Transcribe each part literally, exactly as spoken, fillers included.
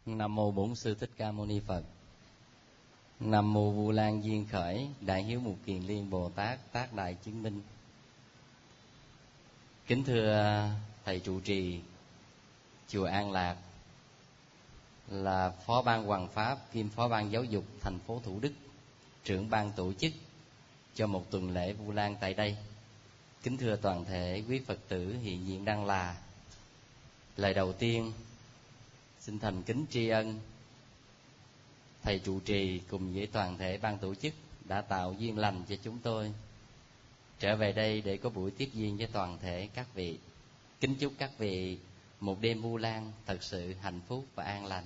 Nam mô Bổn Sư Thích Ca Mâu Ni Phật. Nam mô Vu Lan Duyên Khởi, Đại Hiếu Mục Kiền Liên Bồ Tát, Tác Đại Chứng Minh. Kính thưa thầy trụ trì chùa An Lạc, là Phó Ban Hoằng Pháp kiêm Phó Ban Giáo dục thành phố Thủ Đức, trưởng ban tổ chức cho một tuần lễ Vu Lan tại đây. Kính thưa toàn thể quý Phật tử hiện diện đang là. Lời đầu tiên xin thành kính tri ân thầy trụ trì cùng với toàn thể ban tổ chức đã tạo duyên lành cho chúng tôi trở về đây để có buổi tiếp duyên với toàn thể các vị. Kính chúc các vị một đêm Vu Lan thật sự hạnh phúc và an lành.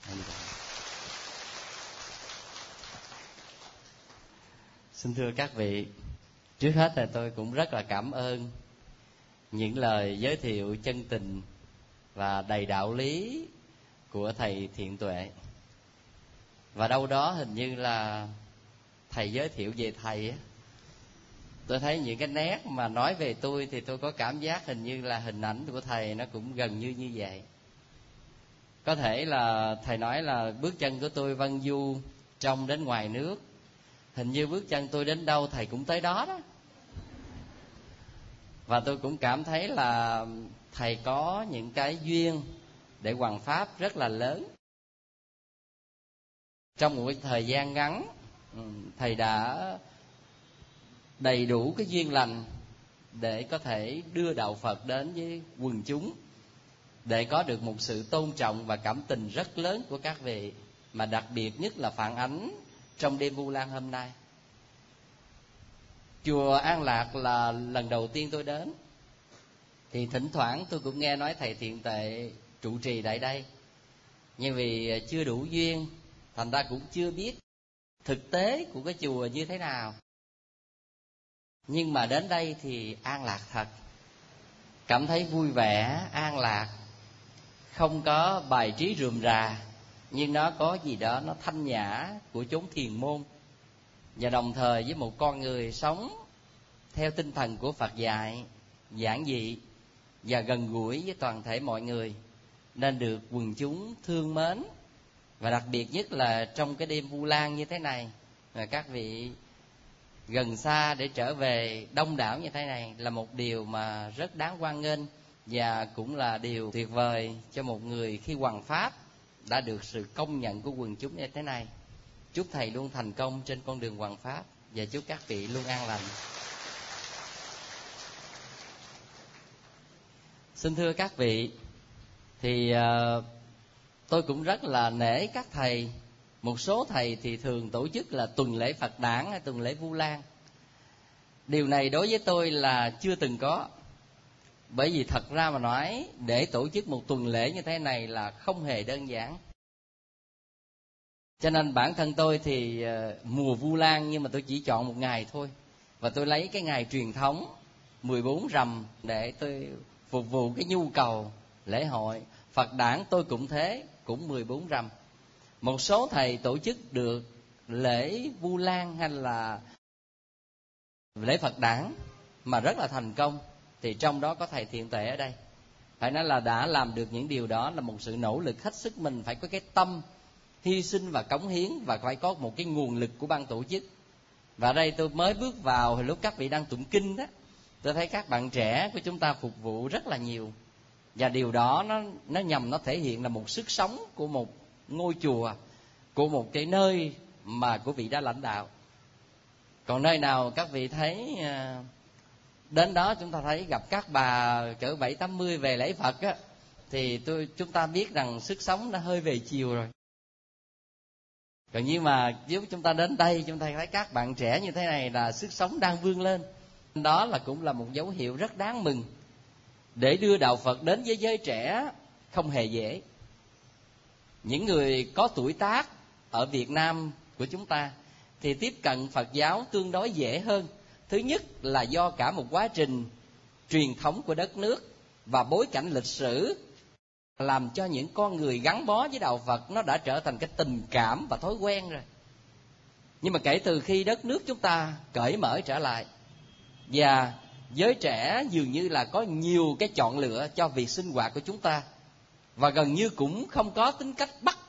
Xin thưa các vị, trước hết là tôi cũng rất là cảm ơn những lời giới thiệu chân tình và đầy đạo lý của thầy Thiện Tuệ. Và đâu đó hình như là thầy giới thiệu về thầy á, tôi thấy những cái nét mà nói về tôi thì tôi có cảm giác hình như là hình ảnh của thầy nó cũng gần như như vậy. Có thể là thầy nói là bước chân của tôi vân du trong đến ngoài nước, hình như bước chân tôi đến đâu thầy cũng tới đó đó. Và tôi cũng cảm thấy là thầy có những cái duyên để hoằng pháp rất là lớn. Trong một thời gian ngắn, thầy đã đầy đủ cái duyên lành để có thể đưa đạo Phật đến với quần chúng, để có được một sự tôn trọng và cảm tình rất lớn của các vị, mà đặc biệt nhất là phản ánh trong đêm Vu Lan hôm nay. Chùa An Lạc là lần đầu tiên tôi đến, thì thỉnh thoảng tôi cũng nghe nói thầy Thiện Tuệ trụ trì tại đây, nhưng vì chưa đủ duyên thành ra cũng chưa biết thực tế của cái chùa như thế nào. Nhưng mà đến đây thì an lạc thật, cảm thấy vui vẻ, an lạc, không có bài trí rườm rà, nhưng nó có gì đó nó thanh nhã của chốn thiền môn, và đồng thời với một con người sống theo tinh thần của Phật dạy, giản dị và gần gũi với toàn thể mọi người, nên được quần chúng thương mến. Và đặc biệt nhất là trong cái đêm Vu Lan như thế này, mà các vị gần xa để trở về đông đảo như thế này là một điều mà rất đáng hoan nghênh, và cũng là điều tuyệt vời cho một người khi hoằng pháp đã được sự công nhận của quần chúng như thế này. Chúc thầy luôn thành công trên con đường hoằng pháp, và chúc các vị luôn an lành. Xin thưa các vị, thì uh, tôi cũng rất là nể các thầy. Một số thầy thì thường tổ chức là tuần lễ Phật đản hay tuần lễ Vu Lan. Điều này đối với tôi là chưa từng có. Bởi vì thật ra mà nói, để tổ chức một tuần lễ như thế này là không hề đơn giản. Cho nên bản thân tôi thì mùa Vu Lan, nhưng mà tôi chỉ chọn một ngày thôi. Và tôi lấy cái ngày truyền thống mười bốn rằm để tôi phục vụ cái nhu cầu lễ hội. Phật đản tôi cũng thế, cũng mười bốn rằm. Một số thầy tổ chức được lễ Vu Lan hay là lễ Phật đản mà rất là thành công, thì trong đó có thầy Thiện Tuệ ở đây. Phải nói là đã làm được những điều đó là một sự nỗ lực hết sức. Mình phải có cái tâm hy sinh và cống hiến, và phải có một cái nguồn lực của ban tổ chức. Và đây tôi mới bước vào hồi lúc các vị đang tụng kinh đó, tôi thấy các bạn trẻ của chúng ta phục vụ rất là nhiều. Và điều đó nó, nó nhằm nó thể hiện là một sức sống của một ngôi chùa, của một cái nơi mà quý vị đã lãnh đạo. Còn nơi nào các vị thấy đến đó chúng ta thấy gặp các bà cỡ bảy tám mươi về lễ Phật á, thì tôi chúng ta biết rằng sức sống đã hơi về chiều rồi. Còn nhưng mà nếu chúng ta đến đây chúng ta thấy các bạn trẻ như thế này là sức sống đang vươn lên. Đó là cũng là một dấu hiệu rất đáng mừng. Để đưa đạo Phật đến với giới trẻ không hề dễ. Những người có tuổi tác ở Việt Nam của chúng ta thì tiếp cận Phật giáo tương đối dễ hơn. Thứ nhất là do cả một quá trình truyền thống của đất nước và bối cảnh lịch sử làm cho những con người gắn bó với đạo Phật nó đã trở thành cái tình cảm và thói quen rồi. Nhưng mà kể từ khi đất nước chúng ta cởi mở trở lại, và giới trẻ dường như là có nhiều cái chọn lựa cho việc sinh hoạt của chúng ta, và gần như cũng không có tính cách bắt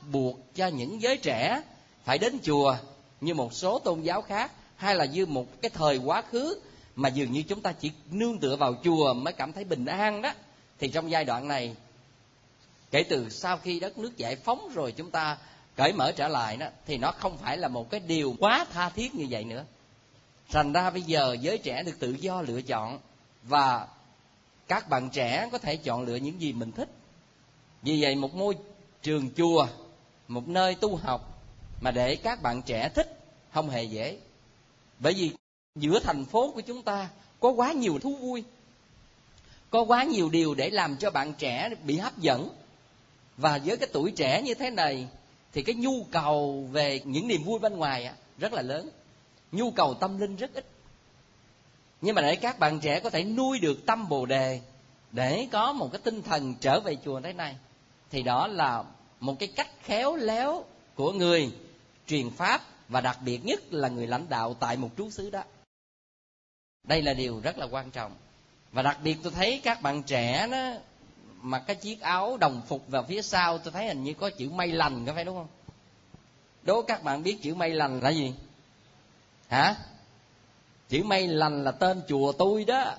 buộc cho những giới trẻ phải đến chùa như một số tôn giáo khác, hay là như một cái thời quá khứ mà dường như chúng ta chỉ nương tựa vào chùa mới cảm thấy bình an đó, thì trong giai đoạn này, kể từ sau khi đất nước giải phóng rồi chúng ta cởi mở trở lại đó, thì nó không phải là một cái điều quá tha thiết như vậy nữa. Thành ra bây giờ giới trẻ được tự do lựa chọn, và các bạn trẻ có thể chọn lựa những gì mình thích. Vì vậy một môi trường chùa, một nơi tu học mà để các bạn trẻ thích không hề dễ. Bởi vì giữa thành phố của chúng ta có quá nhiều thú vui, có quá nhiều điều để làm cho bạn trẻ bị hấp dẫn. Và với cái tuổi trẻ như thế này thì cái nhu cầu về những niềm vui bên ngoài rất là lớn, nhu cầu tâm linh rất ít. Nhưng mà để các bạn trẻ có thể nuôi được tâm Bồ Đề, để có một cái tinh thần trở về chùa thế này, thì đó là một cái cách khéo léo của người truyền pháp, và đặc biệt nhất là người lãnh đạo tại một trú xứ đó. Đây là điều rất là quan trọng. Và đặc biệt tôi thấy các bạn trẻ đó mặc cái chiếc áo đồng phục vào phía sau, tôi thấy hình như có chữ May Lành, có phải đúng không? Đố các bạn biết chữ May Lành là gì? Hả? Chữ May Lành là tên chùa tôi đó.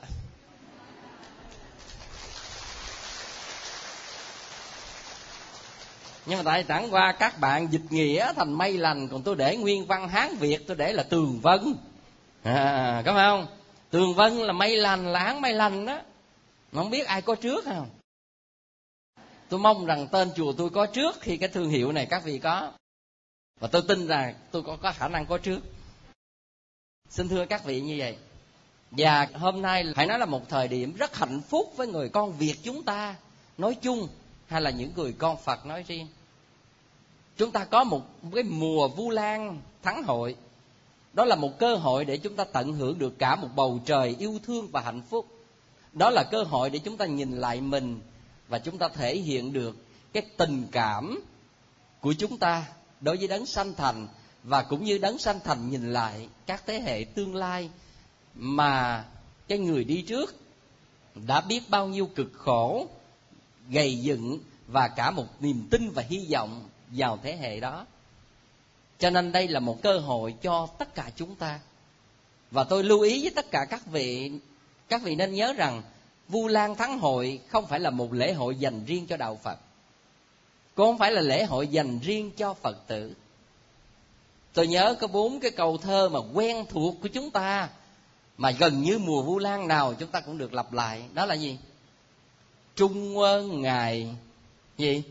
Nhưng mà tại chẳng qua các bạn dịch nghĩa thành May Lành, còn tôi để nguyên văn Hán Việt, tôi để là Tường Vân. À, có phải không? Tường Vân là May Lành, là Hán May Lành đó. Mà không biết ai có trước không? Tôi mong rằng tên chùa tôi có trước khi cái thương hiệu này các vị có. Và tôi tin rằng tôi có, có khả năng có trước. Xin thưa các vị như vậy. Và hôm nay phải nói là một thời điểm rất hạnh phúc với người con Việt chúng ta nói chung, hay là những người con Phật nói riêng. Chúng ta có một cái mùa Vu Lan Thắng Hội. Đó là một cơ hội để chúng ta tận hưởng được cả một bầu trời yêu thương và hạnh phúc. Đó là cơ hội để chúng ta nhìn lại mình, và chúng ta thể hiện được cái tình cảm của chúng ta đối với Đấng Sanh Thành, và cũng như Đấng Sanh Thành nhìn lại các thế hệ tương lai mà cái người đi trước đã biết bao nhiêu cực khổ, gầy dựng, và cả một niềm tin và hy vọng vào thế hệ đó. Cho nên đây là một cơ hội cho tất cả chúng ta. Và tôi lưu ý với tất cả các vị, các vị nên nhớ rằng Vu Lan Thắng Hội không phải là một lễ hội dành riêng cho đạo Phật, cũng không phải là lễ hội dành riêng cho Phật tử. Tôi nhớ có bốn cái câu thơ mà quen thuộc của chúng ta, mà gần như mùa Vu Lan nào chúng ta cũng được lặp lại. Đó là gì? Trung Quân ngày gì?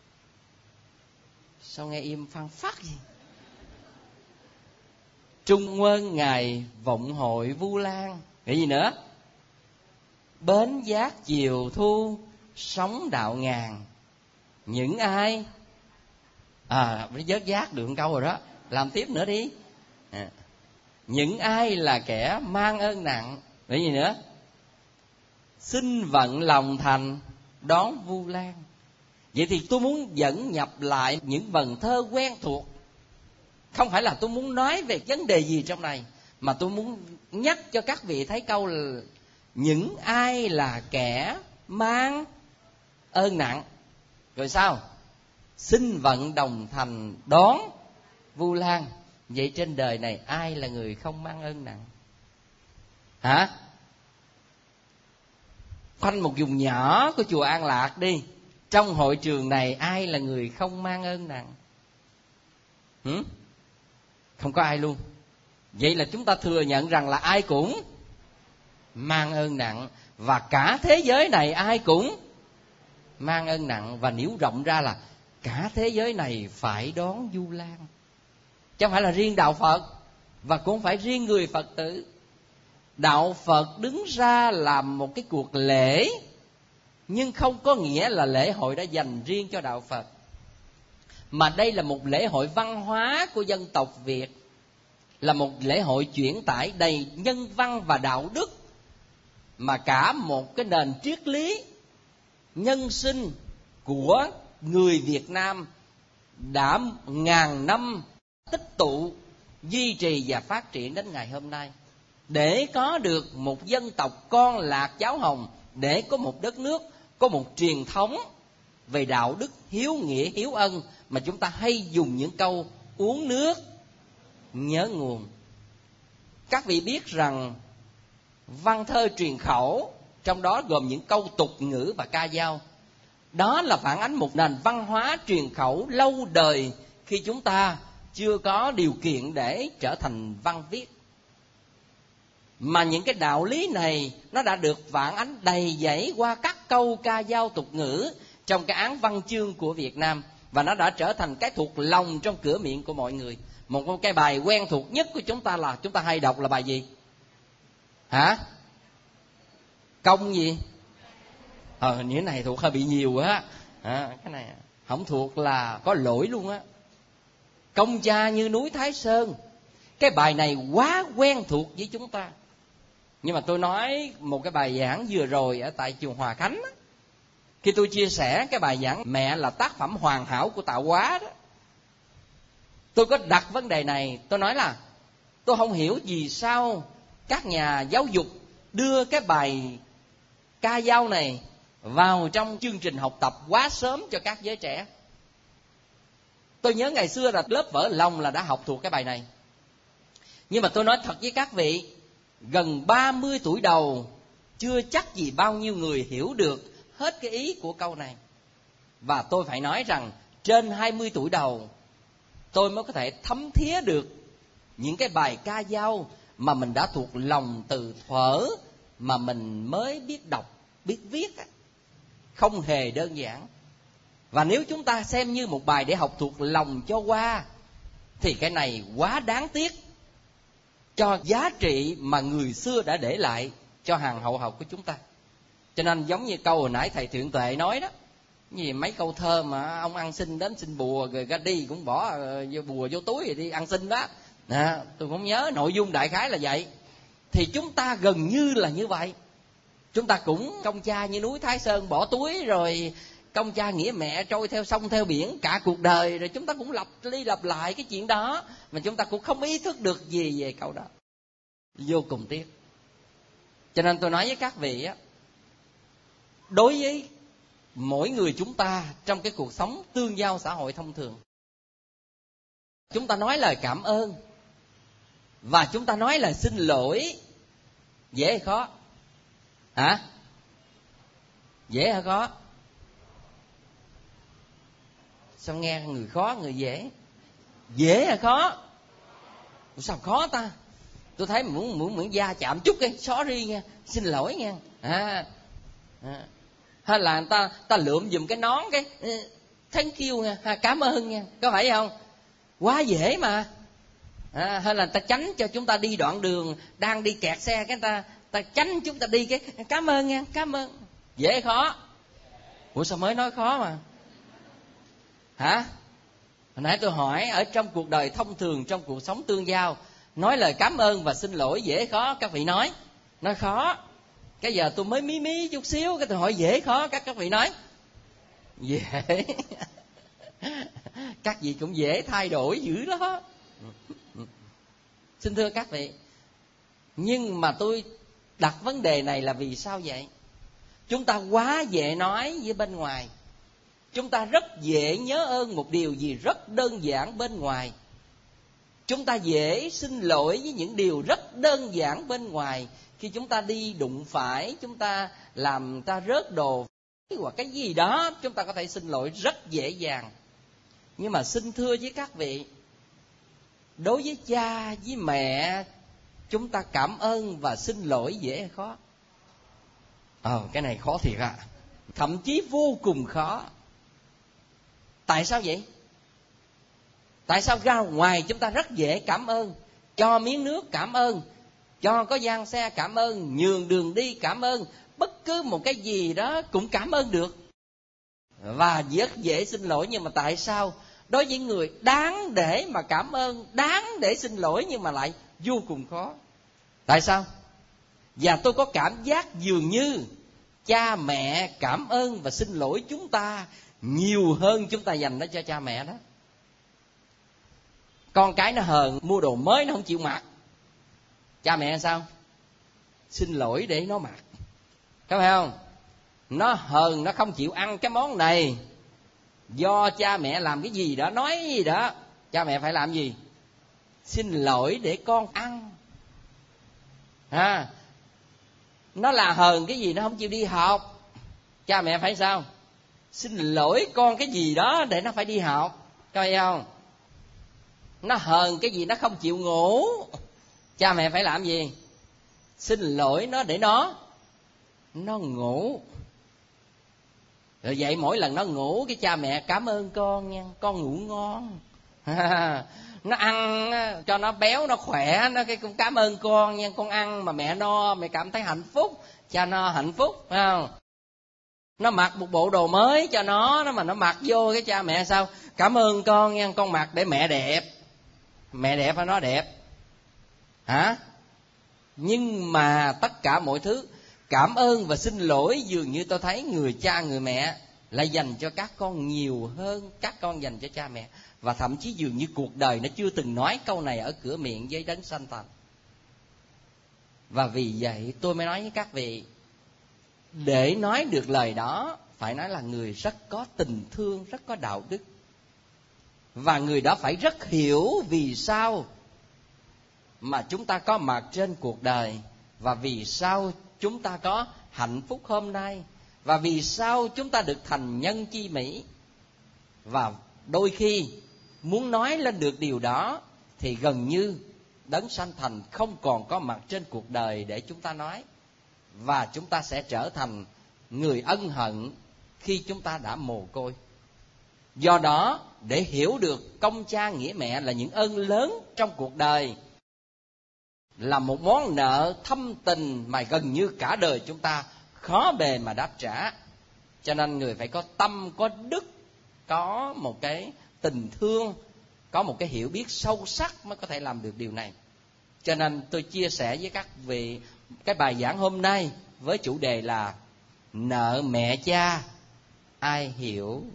Sao nghe im phăng phát gì? Trung Quân ngày vọng hội Vu Lan. Cái gì nữa? Bến giác chiều thu sóng đạo ngàn. Những ai à mới vớt giác được một câu rồi đó, làm tiếp nữa đi. À. Những ai là kẻ mang ơn nặng. Cái gì nữa? Xin vận lòng thành đón Vu Lan. Vậy thì tôi muốn dẫn nhập lại những vần thơ quen thuộc. Không phải là tôi muốn nói về vấn đề gì trong này, mà tôi muốn nhắc cho các vị thấy câu là những ai là kẻ mang ơn nặng. Rồi sao? Xin vận đồng thành đón Vu Lan. Vậy trên đời này ai là người không mang ơn nặng? Hả? Khoanh một vùng nhỏ của chùa An Lạc đi. Trong hội trường này ai là người không mang ơn nặng? Hử? Không có ai luôn. Vậy là chúng ta thừa nhận rằng là ai cũng mang ơn nặng, và cả thế giới này ai cũng mang ơn nặng. Và nếu rộng ra là cả thế giới này phải đón Vu Lan, chứ không phải là riêng đạo Phật, và cũng không phải riêng người Phật tử. Đạo Phật đứng ra làm một cái cuộc lễ, nhưng không có nghĩa là lễ hội đã dành riêng cho đạo Phật, mà đây là một lễ hội văn hóa của dân tộc Việt, là một lễ hội chuyển tải đầy nhân văn và đạo đức, mà cả một cái nền triết lý nhân sinh của người Việt Nam đã ngàn năm tích tụ, duy trì và phát triển đến ngày hôm nay, để có được một dân tộc con lạc cháu hồng, để có một đất nước, có một truyền thống về đạo đức, hiếu nghĩa, hiếu ân, mà chúng ta hay dùng những câu uống nước nhớ nguồn. Các vị biết rằng văn thơ truyền khẩu, trong đó gồm những câu tục ngữ và ca dao, đó là phản ánh một nền văn hóa truyền khẩu lâu đời khi chúng ta chưa có điều kiện để trở thành văn viết. Mà những cái đạo lý này nó đã được phản ánh đầy dẫy qua các câu ca dao tục ngữ trong cái án văn chương của Việt Nam, và nó đã trở thành cái thuộc lòng trong cửa miệng của mọi người. Một cái bài quen thuộc nhất của chúng ta là chúng ta hay đọc là bài gì? Hả? Công gì? Ờ, như thế này thuộc hơi bị nhiều á. À, cái này không thuộc là có lỗi luôn á. Công cha như núi Thái Sơn. Cái bài này quá quen thuộc với chúng ta. Nhưng mà tôi nói một cái bài giảng vừa rồi ở tại chùa Hòa Khánh á, khi tôi chia sẻ cái bài giảng Mẹ là tác phẩm hoàn hảo của tạo hóa đó, tôi có đặt vấn đề này. Tôi nói là tôi không hiểu vì sao các nhà giáo dục đưa cái bài ca dao này vào trong chương trình học tập quá sớm cho các giới trẻ. Tôi nhớ ngày xưa là lớp vỡ lòng là đã học thuộc cái bài này. Nhưng mà tôi nói thật với các vị, gần ba mươi tuổi đầu chưa chắc gì bao nhiêu người hiểu được hết cái ý của câu này. Và tôi phải nói rằng trên hai mươi tuổi đầu tôi mới có thể thấm thía được những cái bài ca dao mà mình đã thuộc lòng từ thuở mà mình mới biết đọc, biết viết. Không hề đơn giản. Và nếu chúng ta xem như một bài để học thuộc lòng cho qua, thì cái này quá đáng tiếc cho giá trị mà người xưa đã để lại cho hàng hậu học của chúng ta. Cho nên giống như câu hồi nãy thầy Thiện Tuệ nói đó, gì mấy câu thơ mà ông ăn xin đến xin bùa rồi ra đi cũng bỏ vô bùa vô túi rồi đi ăn xin đó. À, tôi không nhớ nội dung đại khái là vậy. Thì chúng ta gần như là như vậy. Chúng ta cũng công cha như núi Thái Sơn, bỏ túi rồi công cha nghĩa mẹ trôi theo sông theo biển cả cuộc đời, rồi chúng ta cũng lặp đi lặp lại cái chuyện đó mà chúng ta cũng không ý thức được gì về câu đó. Vô cùng tiếc. Cho nên tôi nói với các vị á, đối với mỗi người chúng ta trong cái cuộc sống tương giao xã hội thông thường, chúng ta nói lời cảm ơn và chúng ta nói lời xin lỗi dễ hay khó? Hả? Dễ hay khó? Sao nghe người khó người dễ? Dễ hay khó? Sao khó ta? Tôi thấy muốn muốn muốn da chạm chút cái sorry nha, xin lỗi nha. À, à. Hay là người ta ta lượm giùm cái nón cái thank you nha, à, cảm ơn nha, có phải không? Quá dễ mà. À, hay là ta tránh cho chúng ta đi đoạn đường đang đi kẹt xe, cái ta ta tránh chúng ta đi cái cảm ơn nha, cảm ơn. Dễ hay khó? Ủa sao mới nói khó mà? Hả? Hồi nãy tôi hỏi ở trong cuộc đời thông thường, trong cuộc sống tương giao, nói lời cảm ơn và xin lỗi dễ khó? Các vị nói nói khó. Cái giờ tôi mới mí mí chút xíu, cái tôi hỏi dễ khó, các các vị nói dễ. Các vị cũng dễ thay đổi dữ đó. Xin thưa các vị, nhưng mà tôi đặt vấn đề này là vì sao vậy? Chúng ta quá dễ nói với bên ngoài. Chúng ta rất dễ nhớ ơn một điều gì rất đơn giản bên ngoài. Chúng ta dễ xin lỗi với những điều rất đơn giản bên ngoài. Khi chúng ta đi đụng phải, chúng ta làm ta rớt đồ hoặc cái gì đó, chúng ta có thể xin lỗi rất dễ dàng. Nhưng mà xin thưa với các vị, đối với cha với mẹ, chúng ta cảm ơn và xin lỗi dễ hay khó? Ờ, cái này khó thiệt ạ. À. Thậm chí vô cùng khó. Tại sao vậy? Tại sao ra ngoài chúng ta rất dễ cảm ơn? Cho miếng nước cảm ơn, cho có gian xe cảm ơn, nhường đường đi cảm ơn, bất cứ một cái gì đó cũng cảm ơn được. Và rất dễ xin lỗi. Nhưng mà tại sao đối với người đáng để mà cảm ơn, đáng để xin lỗi nhưng mà lại vô cùng khó? Tại sao? Và tôi có cảm giác dường như cha mẹ cảm ơn và xin lỗi chúng ta nhiều hơn chúng ta dành nó cho cha mẹ đó. Con cái nó hờn mua đồ mới nó không chịu mặc, cha mẹ sao? Xin lỗi để nó mặc, có phải không? Nó hờn nó không chịu ăn cái món này, Do cha mẹ làm cái gì đó, nói gì đó, cha mẹ phải làm gì? Xin lỗi để con ăn. À, nó là hờn cái gì nó không chịu đi học, cha mẹ phải sao? Xin lỗi con cái gì đó để nó phải đi học. Coi không? Nó hờn cái gì nó không chịu ngủ, cha mẹ phải làm gì? Xin lỗi nó để nó nó ngủ. Rồi vậy mỗi lần nó ngủ, cái cha mẹ cảm ơn con nha, con ngủ ngon. Nó ăn cho nó béo nó khỏe, nó cái cũng cảm ơn con nha, con ăn mà mẹ no, mẹ cảm thấy hạnh phúc, cha no hạnh phúc, phải không? Nó mặc một bộ đồ mới cho nó, nó mà nó mặc vô, cái cha mẹ sao? Cảm ơn con nha, con mặc để mẹ đẹp. Mẹ đẹp hay nó đẹp? Hả? Nhưng mà tất cả mọi thứ cảm ơn và xin lỗi, dường như tôi thấy người cha người mẹ lại dành cho các con nhiều hơn các con dành cho cha mẹ. Và thậm chí dường như cuộc đời nó chưa từng nói câu này ở cửa miệng với đấng sanh thành. Và vì vậy tôi mới nói với các vị, để nói được lời đó phải nói là người rất có tình thương, rất có đạo đức. Và người đó phải rất hiểu vì sao mà chúng ta có mặt trên cuộc đời, và vì sao chúng ta có hạnh phúc hôm nay, và vì sao chúng ta được thành nhân chi mỹ. Và đôi khi muốn nói lên được điều đó thì gần như đấng sanh thành không còn có mặt trên cuộc đời để chúng ta nói, và chúng ta sẽ trở thành người ân hận khi chúng ta đã mồ côi. Do đó, để hiểu được công cha nghĩa mẹ là những ơn lớn trong cuộc đời, là một món nợ thâm tình mà gần như cả đời chúng ta khó bề mà đáp trả. Cho nên người phải có tâm, có đức, có một cái tình thương, có một cái hiểu biết sâu sắc mới có thể làm được điều này. Cho nên tôi chia sẻ với các vị cái bài giảng hôm nay với chủ đề là nợ mẹ cha ai hiểu.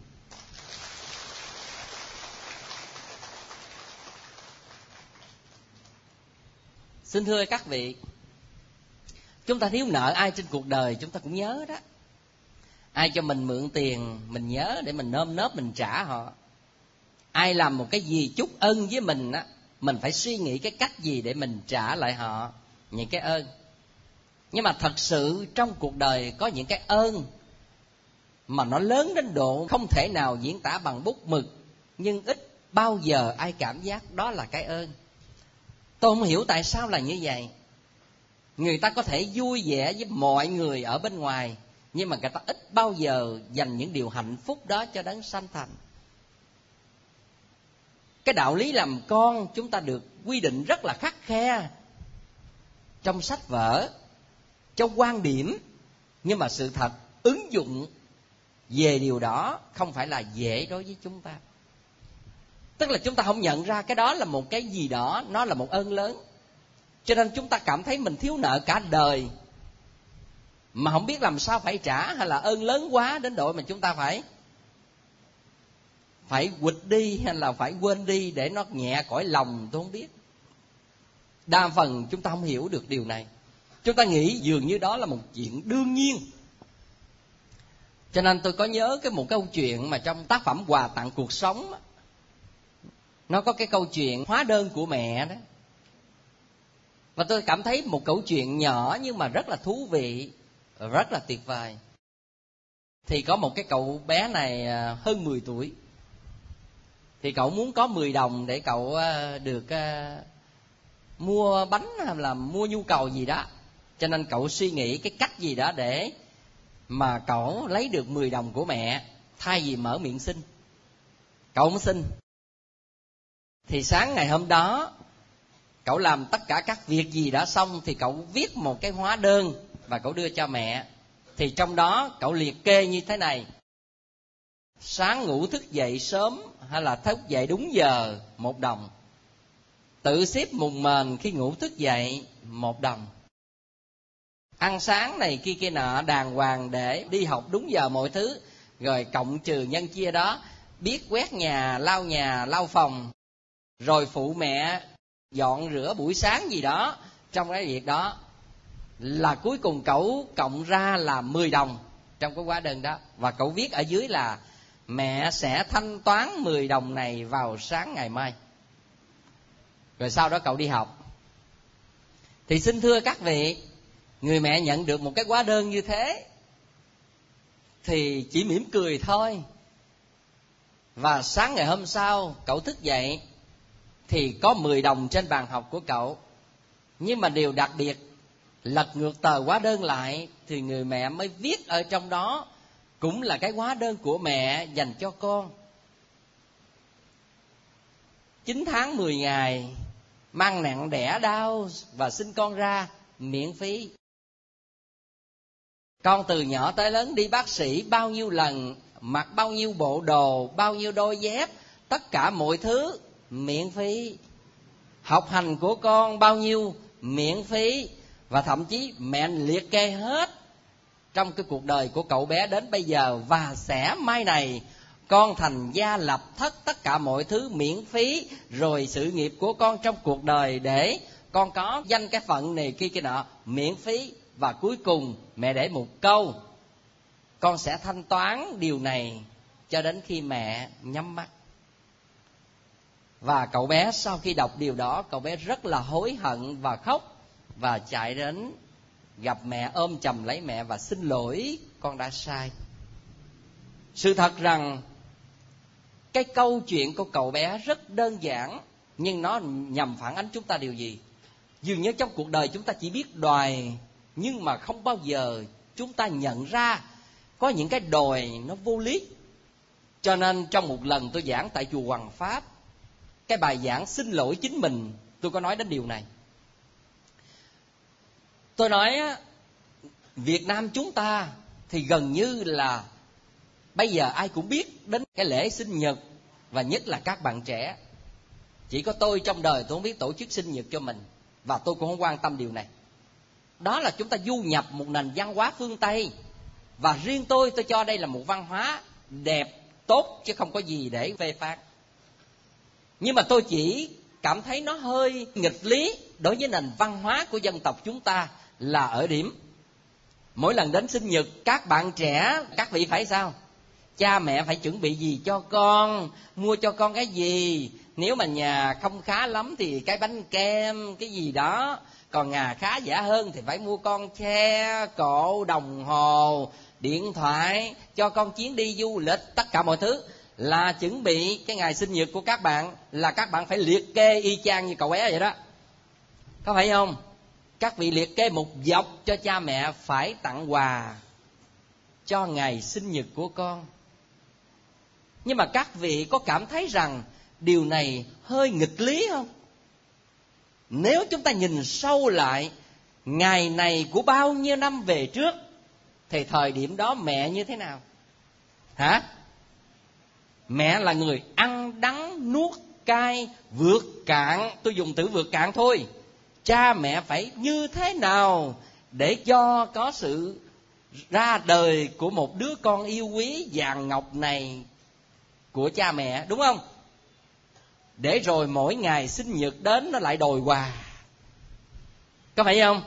Xin thưa các vị, chúng ta thiếu nợ ai trên cuộc đời chúng ta cũng nhớ đó. Ai cho mình mượn tiền mình nhớ để mình nơm nớp mình trả họ. Ai làm một cái gì chút ân với mình á, mình phải suy nghĩ cái cách gì để mình trả lại họ những cái ơn. Nhưng mà thật sự trong cuộc đời có những cái ơn mà nó lớn đến độ không thể nào diễn tả bằng bút mực, nhưng ít bao giờ ai cảm giác đó là cái ơn. Tôi không hiểu tại sao là như vậy. Người ta có thể vui vẻ với mọi người ở bên ngoài, nhưng mà người ta ít bao giờ dành những điều hạnh phúc đó cho đấng sanh thành. Cái đạo lý làm con chúng ta được quy định rất là khắt khe trong sách vở, trong quan điểm, nhưng mà sự thật ứng dụng về điều đó không phải là dễ đối với chúng ta. Tức là chúng ta không nhận ra cái đó là một cái gì đó, nó là một ơn lớn. Cho nên chúng ta cảm thấy mình thiếu nợ cả đời mà không biết làm sao phải trả, hay là ơn lớn quá đến độ mà chúng ta phải phải quỵt đi hay là phải quên đi để nó nhẹ cõi lòng, tôi không biết. Đa phần chúng ta không hiểu được điều này. Chúng ta nghĩ dường như đó là một chuyện đương nhiên. Cho nên tôi có nhớ cái một câu chuyện mà trong tác phẩm Quà Tặng Cuộc Sống, nó có cái câu chuyện hóa đơn của mẹ đó. Và tôi cảm thấy một câu chuyện nhỏ nhưng mà rất là thú vị, rất là tuyệt vời. Thì có một cái cậu bé này hơn mười tuổi. Thì cậu muốn có mười đồng để cậu được mua bánh hay là mua nhu cầu gì đó. Cho nên cậu suy nghĩ cái cách gì đó để mà cậu lấy được mười đồng của mẹ, thay vì mở miệng xin. Cậu không xin. Thì sáng ngày hôm đó, cậu làm tất cả các việc gì đã xong thì cậu viết một cái hóa đơn và cậu đưa cho mẹ. Thì trong đó cậu liệt kê như thế này: sáng ngủ thức dậy sớm hay là thức dậy đúng giờ, một đồng. Tự xếp mùng mền khi ngủ thức dậy, một đồng. Ăn sáng này kia kia nọ đàng hoàng để đi học đúng giờ mọi thứ. Rồi cộng trừ nhân chia đó, biết quét nhà, lau nhà, lau phòng, rồi phụ mẹ dọn rửa buổi sáng gì đó. Trong cái việc đó là cuối cùng cậu cộng ra là mười đồng trong cái hóa đơn đó. Và cậu viết ở dưới là mẹ sẽ thanh toán mười đồng này vào sáng ngày mai. Rồi sau đó cậu đi học. Thì xin thưa các vị, người mẹ nhận được một cái hóa đơn như thế thì chỉ mỉm cười thôi. Và sáng ngày hôm sau cậu thức dậy thì có mười đồng trên bàn học của cậu. Nhưng mà điều đặc biệt, lật ngược tờ hóa đơn lại thì người mẹ mới viết ở trong đó cũng là cái hóa đơn của mẹ dành cho con. Chín tháng mười ngày, mang nặng đẻ đau và sinh con ra miễn phí. Con từ nhỏ tới lớn đi bác sĩ bao nhiêu lần, mặc bao nhiêu bộ đồ, bao nhiêu đôi dép, tất cả mọi thứ miễn phí. Học hành của con bao nhiêu miễn phí. Và thậm chí mẹ liệt kê hết trong cái cuộc đời của cậu bé đến bây giờ. Và sẽ mai này con thành gia lập thất, tất cả mọi thứ miễn phí. Rồi sự nghiệp của con trong cuộc đời để con có danh cái phận này kia kia nọ miễn phí. Và cuối cùng mẹ để một câu: con sẽ thanh toán điều này cho đến khi mẹ nhắm mắt. Và cậu bé sau khi đọc điều đó, cậu bé rất là hối hận và khóc, và chạy đến gặp mẹ, ôm chầm lấy mẹ và xin lỗi, con đã sai. Sự thật rằng cái câu chuyện của cậu bé rất đơn giản, nhưng nó nhằm phản ánh chúng ta điều gì? Dường như trong cuộc đời chúng ta chỉ biết đòi, nhưng mà không bao giờ chúng ta nhận ra có những cái đòi nó vô lý. Cho nên trong một lần tôi giảng tại chùa Hoàng Pháp, cái bài giảng xin lỗi chính mình, tôi có nói đến điều này. Tôi nói Việt Nam chúng ta thì gần như là bây giờ ai cũng biết đến cái lễ sinh nhật, và nhất là các bạn trẻ. Chỉ có tôi trong đời tôi không biết tổ chức sinh nhật cho mình, và tôi cũng không quan tâm điều này. Đó là chúng ta du nhập một nền văn hóa phương Tây, và riêng tôi tôi cho đây là một văn hóa đẹp, tốt, chứ không có gì để phê phán. Nhưng mà tôi chỉ cảm thấy nó hơi nghịch lý đối với nền văn hóa của dân tộc chúng ta là ở điểm mỗi lần đến sinh nhật các bạn trẻ, các vị phải sao? Cha mẹ phải chuẩn bị gì cho con, mua cho con cái gì, nếu mà nhà không khá lắm thì cái bánh kem, cái gì đó. Còn nhà khá giả hơn thì phải mua con xe, cộ, đồng hồ, điện thoại, cho con chuyến đi du lịch. Tất cả mọi thứ là chuẩn bị cái ngày sinh nhật của các bạn, là các bạn phải liệt kê y chang như cậu bé vậy đó. Có phải không? Các vị liệt kê một dọc cho cha mẹ phải tặng quà cho ngày sinh nhật của con. Nhưng mà các vị có cảm thấy rằng điều này hơi nghịch lý không? Nếu chúng ta nhìn sâu lại ngày này của bao nhiêu năm về trước, thì thời điểm đó mẹ như thế nào? Hả? Mẹ là người ăn đắng nuốt cay, vượt cạn. Tôi dùng từ vượt cạn thôi. Cha mẹ phải như thế nào để cho có sự ra đời của một đứa con yêu quý vàng ngọc này của cha mẹ, đúng không? Để rồi mỗi ngày sinh nhật đến nó lại đòi quà. Có phải không?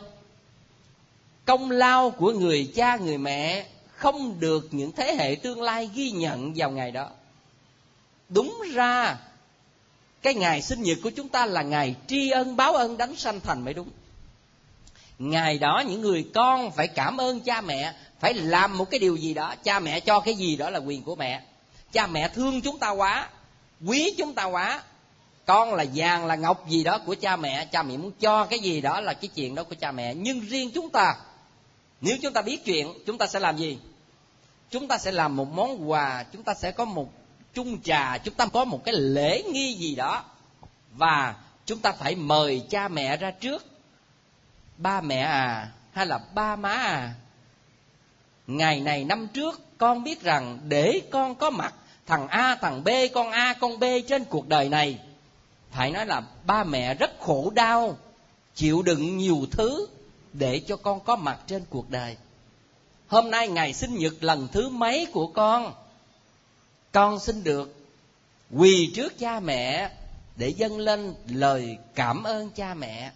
Công lao của người cha người mẹ không được những thế hệ tương lai ghi nhận vào ngày đó. Đúng ra cái ngày sinh nhật của chúng ta là ngày tri ân báo ân đấng sanh thành mới đúng. Ngày đó những người con phải cảm ơn cha mẹ, phải làm một cái điều gì đó. Cha mẹ cho cái gì đó là quyền của mẹ. Cha mẹ thương chúng ta quá, quý chúng ta quá. Con là vàng là ngọc gì đó của cha mẹ, cha mẹ muốn cho cái gì đó là cái chuyện đó của cha mẹ. Nhưng riêng chúng ta, nếu chúng ta biết chuyện, chúng ta sẽ làm gì? Chúng ta sẽ làm một món quà, chúng ta sẽ có một chung trà, chúng ta có một cái lễ nghi gì đó, và chúng ta phải mời cha mẹ ra trước. Ba mẹ à, hay là ba má à, ngày này năm trước con biết rằng để con có mặt thằng A, thằng B, con A, con B trên cuộc đời này, phải nói là ba mẹ rất khổ đau, chịu đựng nhiều thứ để cho con có mặt trên cuộc đời. Hôm nay ngày sinh nhật lần thứ mấy của con, con xin được quỳ trước cha mẹ để dâng lên lời cảm ơn cha mẹ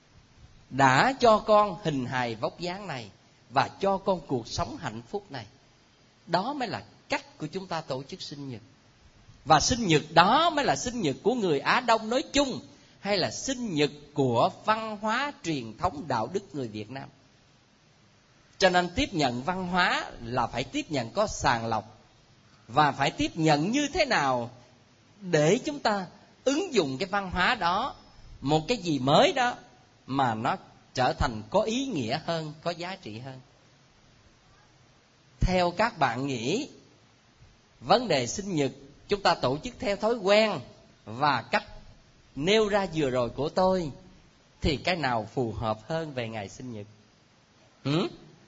đã cho con hình hài vóc dáng này và cho con cuộc sống hạnh phúc này. Đó mới là cách của chúng ta tổ chức sinh nhật. Và sinh nhật đó mới là sinh nhật của người Á Đông nói chung, hay là sinh nhật của văn hóa truyền thống đạo đức người Việt Nam. Cho nên tiếp nhận văn hóa là phải tiếp nhận có sàng lọc, và phải tiếp nhận như thế nào để chúng ta ứng dụng cái văn hóa đó, một cái gì mới đó mà nó trở thành có ý nghĩa hơn, có giá trị hơn. Theo các bạn nghĩ, vấn đề sinh nhật chúng ta tổ chức theo thói quen và cách nêu ra vừa rồi của tôi, thì cái nào phù hợp hơn về ngày sinh nhật? Ừ?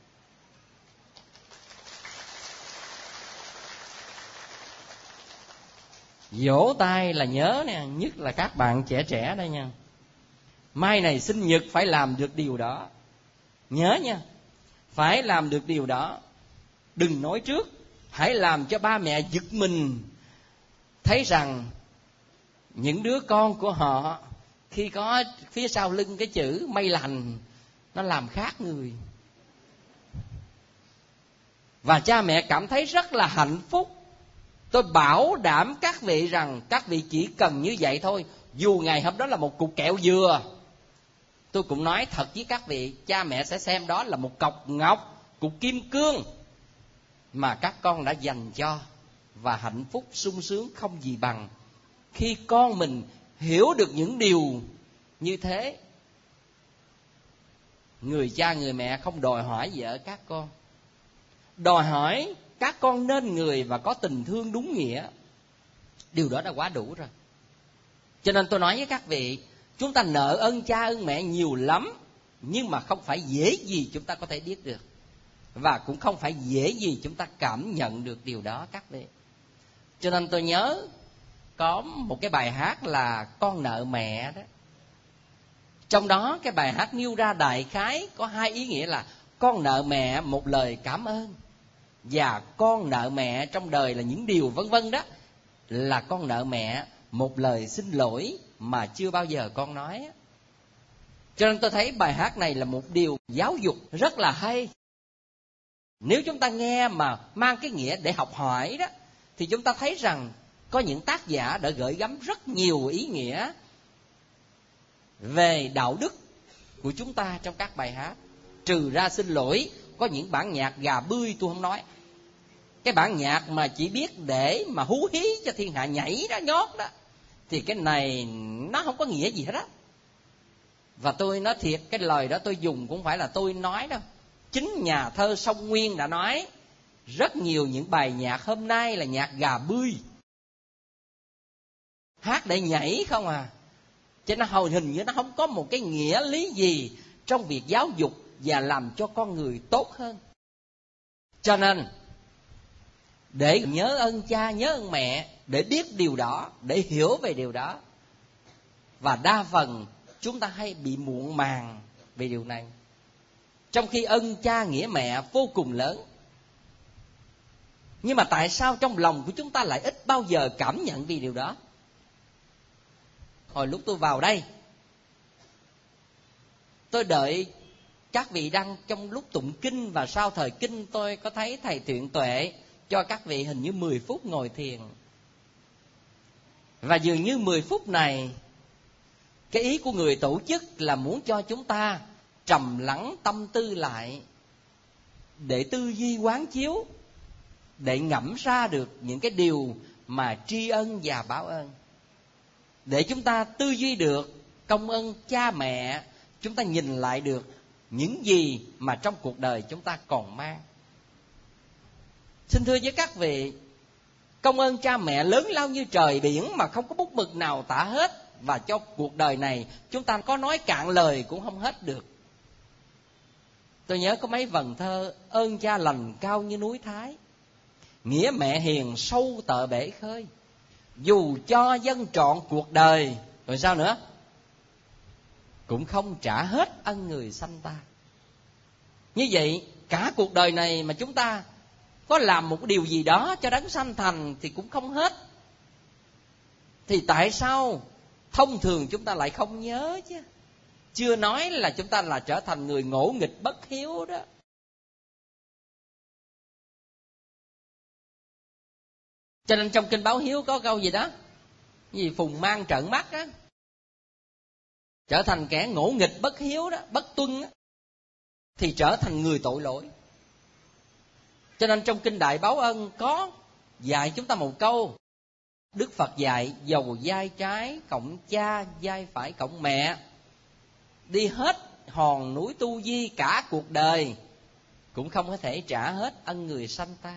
Vỗ tay là nhớ nè, nhất là các bạn trẻ trẻ đây nha. Mai này sinh nhật phải làm được điều đó. Nhớ nha, phải làm được điều đó. Đừng nói trước, hãy làm cho ba mẹ giật mình, thấy rằng những đứa con của họ khi có phía sau lưng cái chữ may lành, nó làm khác người. Và cha mẹ cảm thấy rất là hạnh phúc. Tôi bảo đảm các vị rằng các vị chỉ cần như vậy thôi. Dù ngày hôm đó là một cục kẹo dừa, tôi cũng nói thật với các vị, cha mẹ sẽ xem đó là một cọc ngọc, cục kim cương mà các con đã dành cho. Và hạnh phúc sung sướng không gì bằng khi con mình hiểu được những điều như thế. Người cha người mẹ không đòi hỏi gì ở các con, đòi hỏi các con nên người và có tình thương đúng nghĩa. Điều đó đã quá đủ rồi. Cho nên tôi nói với các vị, chúng ta nợ ơn cha ơn mẹ nhiều lắm, nhưng mà không phải dễ gì chúng ta có thể biết được, và cũng không phải dễ gì chúng ta cảm nhận được điều đó các vị. Cho nên tôi nhớ có một cái bài hát là Con nợ mẹ đó. Trong đó cái bài hát nêu ra đại khái có hai ý nghĩa là con nợ mẹ một lời cảm ơn, và con nợ mẹ trong đời là những điều vân vân đó, là con nợ mẹ một lời xin lỗi mà chưa bao giờ con nói. Cho nên tôi thấy bài hát này là một điều giáo dục rất là hay. Nếu chúng ta nghe mà mang cái nghĩa để học hỏi đó, thì chúng ta thấy rằng có những tác giả đã gửi gắm rất nhiều ý nghĩa về đạo đức của chúng ta trong các bài hát. Trừ ra xin lỗi, có những bản nhạc gà bươi tôi không nói. Cái bản nhạc mà chỉ biết để mà hú hí cho thiên hạ nhảy đó, nhót đó, thì cái này nó không có nghĩa gì hết á. Và tôi nói thiệt, cái lời đó tôi dùng cũng phải là tôi nói đâu. Chính nhà thơ Song Nguyên đã nói, rất nhiều những bài nhạc hôm nay là nhạc gà bươi, hát để nhảy không à. Cho nó hầu hình như nó không có một cái nghĩa lý gì trong việc giáo dục và làm cho con người tốt hơn. Cho nên để nhớ ơn cha, nhớ ơn mẹ, để biết điều đó, để hiểu về điều đó. Và đa phần chúng ta hay bị muộn màng về điều này, trong khi ơn cha nghĩa mẹ vô cùng lớn. Nhưng mà tại sao trong lòng của chúng ta lại ít bao giờ cảm nhận về điều đó? Hồi lúc tôi vào đây, tôi đợi các vị đăng trong lúc tụng kinh, và sau thời kinh tôi có thấy thầy Thiện Tuệ cho các vị hình như mười phút ngồi thiền. Và dường như mười phút này, cái ý của người tổ chức là muốn cho chúng ta trầm lắng tâm tư lại, để tư duy quán chiếu, để ngẫm ra được những cái điều mà tri ân và báo ơn, để chúng ta tư duy được công ơn cha mẹ, chúng ta nhìn lại được những gì mà trong cuộc đời chúng ta còn mang. Xin thưa với các vị, công ơn cha mẹ lớn lao như trời biển mà không có bút mực nào tả hết, và cho cuộc đời này chúng ta có nói cạn lời cũng không hết được. Tôi nhớ có mấy vần thơ: ơn cha lành cao như núi Thái, nghĩa mẹ hiền sâu tợ bể khơi, dù cho dân trọn cuộc đời, rồi sao nữa, cũng không trả hết ân người sanh ta. Như vậy cả cuộc đời này mà chúng ta có làm một điều gì đó cho đấng sanh thành thì cũng không hết. Thì tại sao thông thường chúng ta lại không nhớ chứ? Chưa nói là chúng ta là trở thành người ngỗ nghịch bất hiếu đó. Cho nên trong kinh báo hiếu có câu gì đó, gì phùng mang trợn mắt á, trở thành kẻ ngỗ nghịch bất hiếu đó, bất tuân á, thì trở thành người tội lỗi. Cho nên trong kinh Đại Báo Ân có dạy chúng ta một câu, Đức Phật dạy dầu vai trái cộng cha, vai phải cộng mẹ, đi hết hòn núi tu di cả cuộc đời cũng không có thể trả hết ân người sanh ta.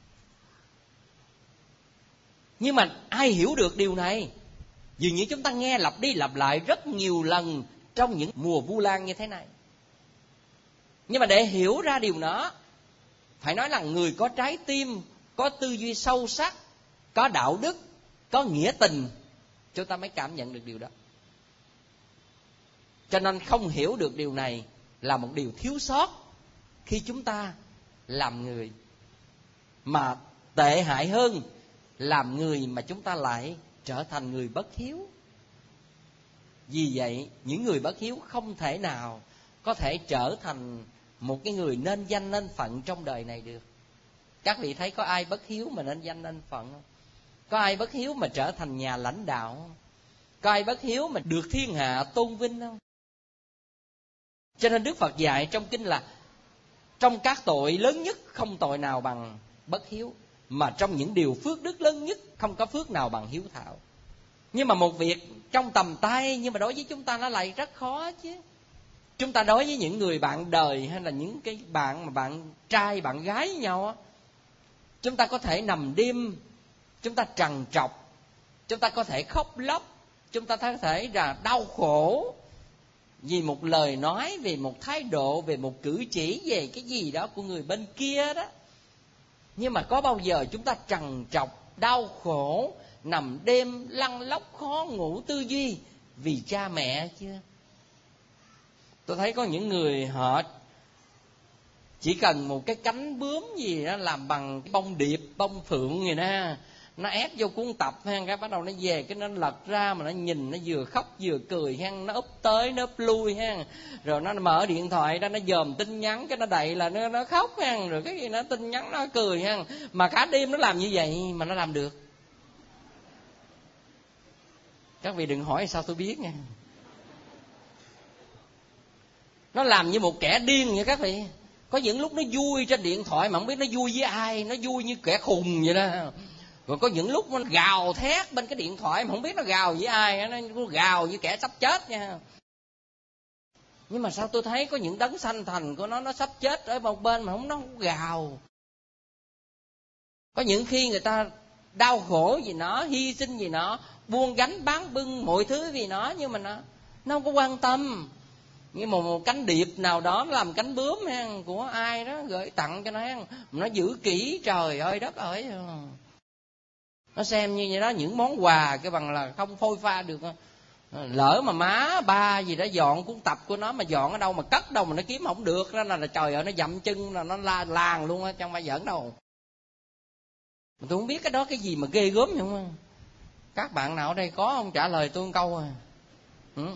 Nhưng mà ai hiểu được điều này? Dường như chúng ta nghe lặp đi lặp lại rất nhiều lần trong những mùa Vu Lan như thế này. Nhưng mà để hiểu ra điều đó, phải nói là người có trái tim, có tư duy sâu sắc, có đạo đức, có nghĩa tình, chúng ta mới cảm nhận được điều đó. Cho nên không hiểu được điều này là một điều thiếu sót khi chúng ta làm người. Mà tệ hại hơn, làm người mà chúng ta lại trở thành người bất hiếu. Vì vậy, những người bất hiếu không thể nào có thể trở thành một cái người nên danh nên phận trong đời này được. Các vị thấy có ai bất hiếu mà nên danh nên phận không? Có ai bất hiếu mà trở thành nhà lãnh đạo không? Có ai bất hiếu mà được thiên hạ tôn vinh không? Cho nên Đức Phật dạy trong kinh là trong các tội lớn nhất không tội nào bằng bất hiếu, mà trong những điều phước đức lớn nhất không có phước nào bằng hiếu thảo. Nhưng mà một việc trong tầm tay, nhưng mà đối với chúng ta nó lại rất khó chứ. Chúng ta đối với những người bạn đời hay là những cái bạn mà bạn trai bạn gái với nhau á, chúng ta có thể nằm đêm, chúng ta trằn trọc, chúng ta có thể khóc lóc, chúng ta có thể là đau khổ vì một lời nói, về một thái độ, về một cử chỉ, về cái gì đó của người bên kia đó. Nhưng mà có bao giờ chúng ta trằn trọc, đau khổ, nằm đêm lăn lóc khó ngủ tư duy vì cha mẹ chưa? Tôi thấy có những người họ chỉ cần một cái cánh bướm gì đó làm bằng bông điệp, bông phượng gì đó, nó ép vô cuốn tập ha, cái bắt đầu nó về cái nó lật ra mà nó nhìn, nó vừa khóc vừa cười ha, nó úp tới nó úp lui ha, rồi nó mở điện thoại ra nó dòm tin nhắn, cái nó đậy là nó nó khóc ha, rồi cái gì nó tin nhắn nó cười ha, mà cả đêm nó làm như vậy mà nó làm được. Các vị đừng hỏi sao tôi biết nha. Nó làm như một kẻ điên vậy các vị. Có những lúc nó vui trên điện thoại mà không biết nó vui với ai, nó vui như kẻ khùng vậy đó. Rồi có những lúc nó gào thét bên cái điện thoại mà không biết nó gào với ai, nó gào như kẻ sắp chết nha. Nhưng mà sao tôi thấy có những đấng sanh thành của nó nó sắp chết ở một bên mà không nó không gào. Có những khi người ta đau khổ vì nó, hy sinh vì nó, buông gánh bán bưng mọi thứ vì nó, nhưng mà nó nó không có quan tâm. Như một, một cánh điệp nào đó làm cánh bướm ha, của ai đó gửi tặng cho nó, nó giữ kỹ, trời ơi đất ơi, nó xem như vậy đó, những món quà cái bằng là không phôi pha được. Lỡ mà má ba gì đó dọn cuốn tập của nó mà dọn ở đâu mà cất đâu mà nó kiếm không được đó, là, là trời ơi nó dậm chân là nó la làng luôn á, chẳng phải giỡn đâu. Mà tôi không biết cái đó cái gì mà ghê gớm vậy không? Các bạn nào ở đây có không trả lời tôi một câu à? Ừ.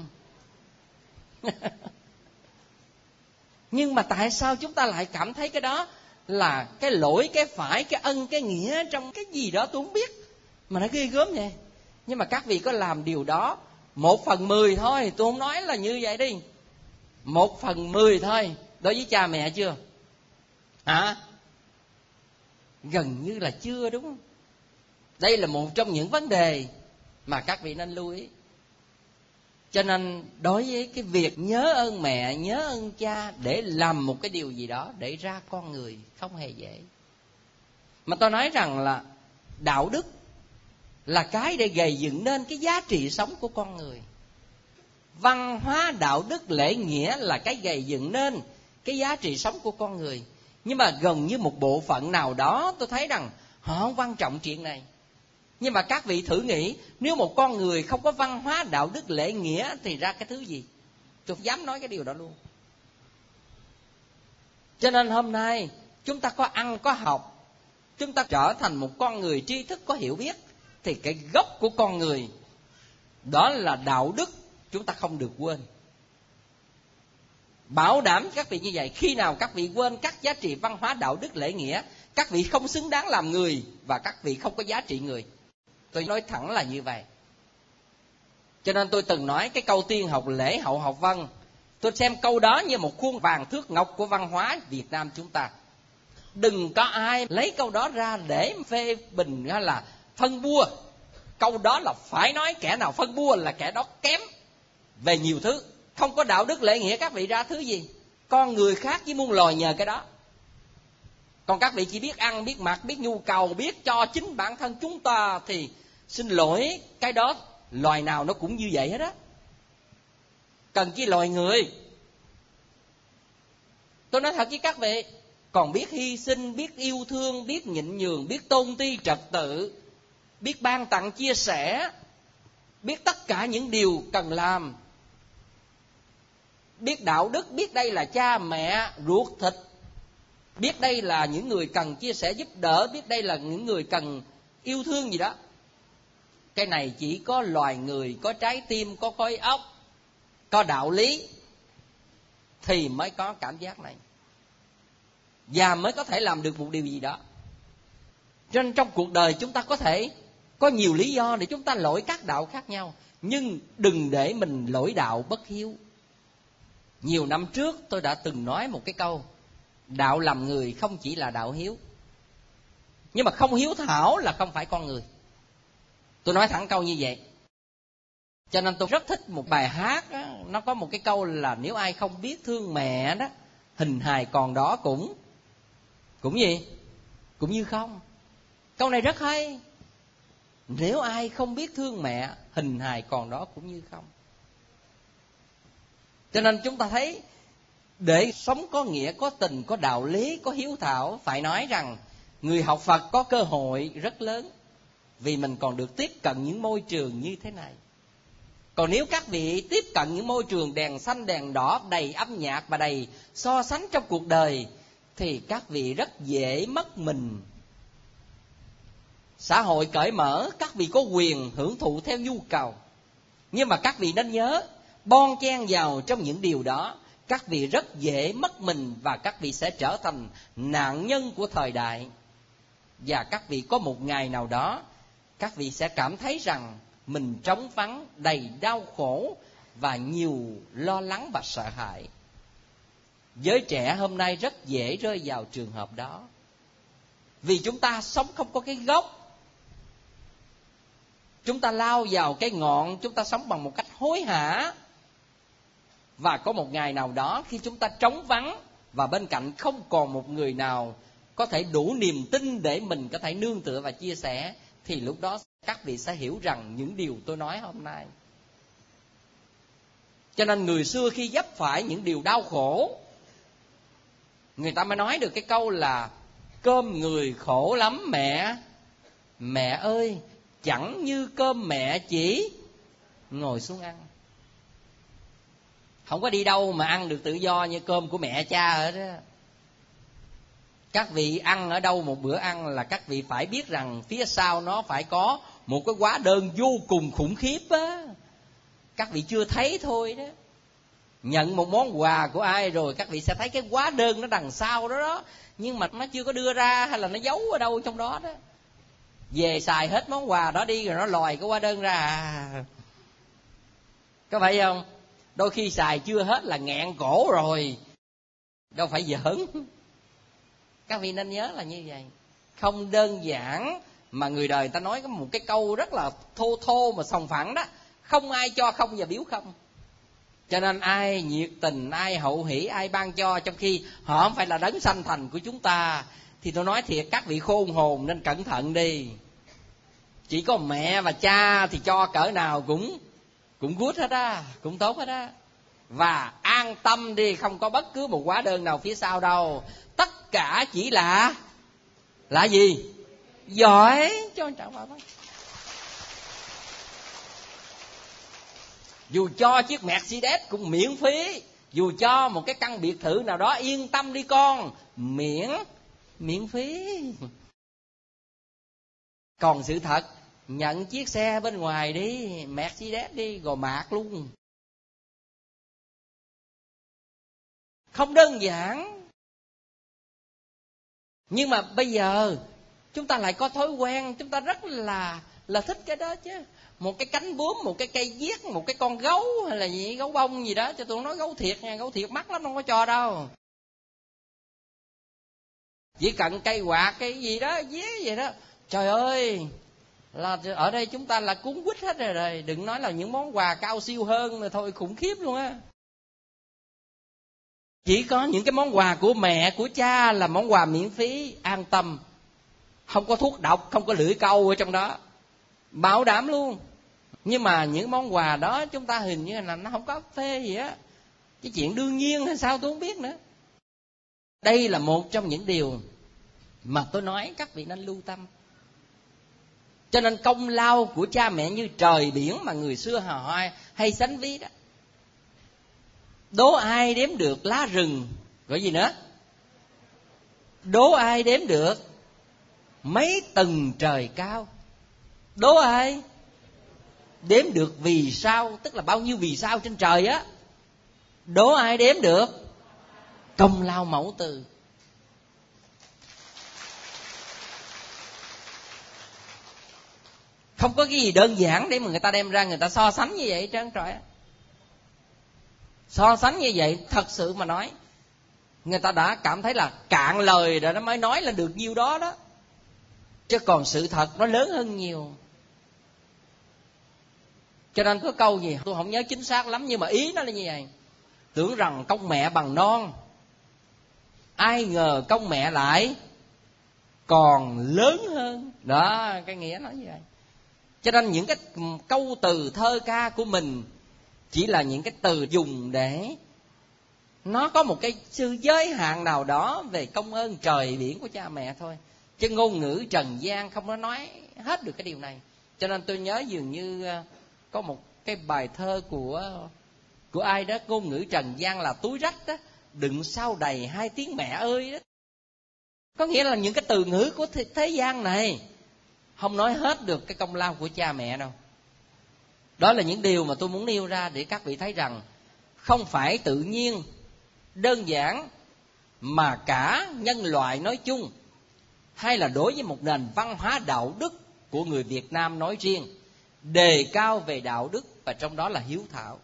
Nhưng mà tại sao chúng ta lại cảm thấy cái đó là cái lỗi, cái phải, cái ân, cái nghĩa trong cái gì đó tôi không biết mà nó ghê gớm vậy? Nhưng mà các vị có làm điều đó một phần mười thôi, tôi không nói là như vậy đi, một phần mười thôi đối với cha mẹ chưa? Hả? Gần như là chưa, đúng không? Đây là một trong những vấn đề mà các vị nên lưu ý. Cho nên đối với cái việc nhớ ơn mẹ, nhớ ơn cha để làm một cái điều gì đó để ra con người không hề dễ. Mà tôi nói rằng là đạo đức là cái để gầy dựng nên cái giá trị sống của con người. Văn hóa, đạo đức, lễ nghĩa là cái gầy dựng nên cái giá trị sống của con người. Nhưng mà gần như một bộ phận nào đó tôi thấy rằng họ không quan trọng chuyện này. Nhưng mà các vị thử nghĩ, nếu một con người không có văn hóa, đạo đức, lễ nghĩa thì ra cái thứ gì? Tôi không dám nói cái điều đó luôn. Cho nên hôm nay chúng ta có ăn, có học, chúng ta trở thành một con người tri thức, có hiểu biết, thì cái gốc của con người đó là đạo đức, chúng ta không được quên. Bảo đảm các vị như vậy, khi nào các vị quên các giá trị văn hóa, đạo đức, lễ nghĩa, Các vị không xứng đáng làm người và các vị không có giá trị người. Tôi nói thẳng là như vậy. Cho nên tôi từng nói cái câu tiên học lễ hậu học văn, tôi xem câu đó như một khuôn vàng thước ngọc của văn hóa Việt Nam chúng ta. Đừng có ai lấy câu đó ra để phê bình hay là phân bua. Câu đó là phải nói, kẻ nào phân bua là kẻ đó kém về nhiều thứ. Không có đạo đức lễ nghĩa các vị ra thứ gì. Con người khác chỉ muốn lòi nhờ cái đó. Còn các vị chỉ biết ăn, biết mặc, biết nhu cầu, biết cho chính bản thân chúng ta thì xin lỗi, cái đó loài nào nó cũng như vậy hết á. Cần chi loài người. Tôi nói thật với các vị, còn biết hy sinh, biết yêu thương, biết nhịn nhường, biết tôn ti trật tự, biết ban tặng chia sẻ, biết tất cả những điều cần làm, biết đạo đức, biết đây là cha mẹ ruột thịt, biết đây là những người cần chia sẻ giúp đỡ, biết đây là những người cần yêu thương gì đó. Cái này chỉ có loài người có trái tim, có khối óc, có đạo lý thì mới có cảm giác này, và mới có thể làm được một điều gì đó. Cho nên trong cuộc đời chúng ta có thể có nhiều lý do để chúng ta lỗi các đạo khác nhau, nhưng đừng để mình lỗi đạo bất hiếu. Nhiều năm trước tôi đã từng nói một cái câu, đạo làm người không chỉ là đạo hiếu, nhưng mà không hiếu thảo là không phải con người. Tôi nói thẳng câu như vậy. Cho nên tôi rất thích một bài hát đó, nó có một cái câu là nếu ai không biết thương mẹ đó, hình hài còn đó cũng cũng gì? Cũng như không. Câu này rất hay. Nếu ai không biết thương mẹ, hình hài còn đó cũng như không. Cho nên chúng ta thấy, để sống có nghĩa, có tình, có đạo lý, có hiếu thảo, phải nói rằng người học Phật có cơ hội rất lớn, vì mình còn được tiếp cận những môi trường như thế này. Còn nếu các vị tiếp cận những môi trường đèn xanh đèn đỏ, đầy âm nhạc và đầy so sánh trong cuộc đời, thì các vị rất dễ mất mình. Xã hội cởi mở, các vị có quyền hưởng thụ theo nhu cầu, nhưng mà các vị nên nhớ, bon chen vào trong những điều đó, các vị rất dễ mất mình và các vị sẽ trở thành nạn nhân của thời đại. Và các vị có một ngày nào đó, các vị sẽ cảm thấy rằng mình trống vắng, đầy đau khổ và nhiều lo lắng và sợ hãi. Giới trẻ hôm nay rất dễ rơi vào trường hợp đó, vì chúng ta sống không có cái gốc. Chúng ta lao vào cái ngọn, chúng ta sống bằng một cách hối hả. Và có một ngày nào đó khi chúng ta trống vắng và bên cạnh không còn một người nào có thể đủ niềm tin để mình có thể nương tựa và chia sẻ, thì lúc đó các vị sẽ hiểu rằng những điều tôi nói hôm nay. Cho nên người xưa khi vấp phải những điều đau khổ, người ta mới nói được cái câu là cơm người khổ lắm mẹ, mẹ ơi chẳng như cơm mẹ chỉ ngồi xuống ăn. Không có đi đâu mà ăn được tự do như cơm của mẹ cha hết á. Các vị ăn ở đâu một bữa ăn là các vị phải biết rằng phía sau nó phải có một cái hóa đơn vô cùng khủng khiếp á. Các vị chưa thấy thôi đó. Nhận một món quà của ai rồi các vị sẽ thấy cái hóa đơn nó đằng sau đó đó, nhưng mà nó chưa có đưa ra hay là nó giấu ở đâu trong đó đó. Về xài hết món quà đó đi rồi nó lòi cái hóa đơn ra à. Có phải không? Đôi khi xài chưa hết là nghẹn cổ rồi, đâu phải giỡn. Các vị nên nhớ là như vậy. Không đơn giản mà người đời ta nói có một cái câu rất là thô thô mà sòng phẳng đó, không ai cho không và biếu không. Cho nên ai nhiệt tình, ai hậu hỷ, ai ban cho, trong khi họ không phải là đấng sanh thành của chúng ta, thì tôi nói thiệt các vị khôn hồn nên cẩn thận đi. Chỉ có mẹ và cha thì cho cỡ nào cũng cũng good hết á, cũng tốt hết á. Và an tâm đi, không có bất cứ một hóa đơn nào phía sau đâu. Tất cả chỉ là là gì? Giỏi cho anh trả vào đó. Dù cho chiếc Mercedes cũng miễn phí, dù cho một cái căn biệt thự nào đó, yên tâm đi con, miễn miễn phí. Còn sự thật, nhận chiếc xe bên ngoài đi, Mercedes đi, rồi mạc luôn. Không đơn giản. Nhưng mà bây giờ chúng ta lại có thói quen, chúng ta rất là là thích cái đó chứ. Một cái cánh bướm, một cái cây viết, một cái con gấu hay là gì, gấu bông gì đó, cho tôi nói gấu thiệt nha, gấu thiệt mắc lắm, không có cho đâu. Chỉ cần cây quạt, cái gì đó, viết vậy đó. Trời ơi, là ở đây chúng ta là cuốn quýt hết rồi rồi. Đừng nói là những món quà cao siêu hơn rồi thôi, khủng khiếp luôn á. Chỉ có những cái món quà của mẹ, của cha là món quà miễn phí, an tâm. Không có thuốc độc, không có lưỡi câu ở trong đó, bảo đảm luôn. Nhưng mà những món quà đó chúng ta hình như là nó không có phê gì á. Cái chuyện đương nhiên hay sao tôi không biết nữa. Đây là một trong những điều mà tôi nói các vị nên lưu tâm. Cho nên công lao của cha mẹ như trời biển mà người xưa họ hay, hay sánh ví đó. Đố ai đếm được lá rừng, gọi gì nữa? Đố ai đếm được mấy tầng trời cao? Đố ai đếm được vì sao, tức là bao nhiêu vì sao trên trời á? Đố ai đếm được công lao mẫu từ? Không có cái gì đơn giản để mà người ta đem ra người ta so sánh như vậy trơn trời á. So sánh như vậy thật sự mà nói, người ta đã cảm thấy là cạn lời rồi nó mới nói lên được nhiêu đó đó. Chứ còn sự thật nó lớn hơn nhiều. Cho nên có câu gì tôi không nhớ chính xác lắm, nhưng mà ý nó là như vậy: tưởng rằng công mẹ bằng non, ai ngờ công mẹ lại còn lớn hơn. Đó, cái nghĩa nó như vậy. Cho nên những cái câu từ thơ ca của mình chỉ là những cái từ dùng để nó có một cái sự giới hạn nào đó về công ơn trời biển của cha mẹ thôi. Chứ ngôn ngữ trần gian không có nói hết được cái điều này. Cho nên tôi nhớ dường như có một cái bài thơ của của ai đó: ngôn ngữ trần gian là túi rách đó, đựng sao đầy hai tiếng mẹ ơi đó. Có nghĩa là những cái từ ngữ của thế, thế gian này không nói hết được cái công lao của cha mẹ đâu. Đó là những điều mà tôi muốn nêu ra để các vị thấy rằng không phải tự nhiên, đơn giản mà cả nhân loại nói chung, hay là đối với một nền văn hóa đạo đức của người Việt Nam nói riêng, đề cao về đạo đức và trong đó là hiếu thảo.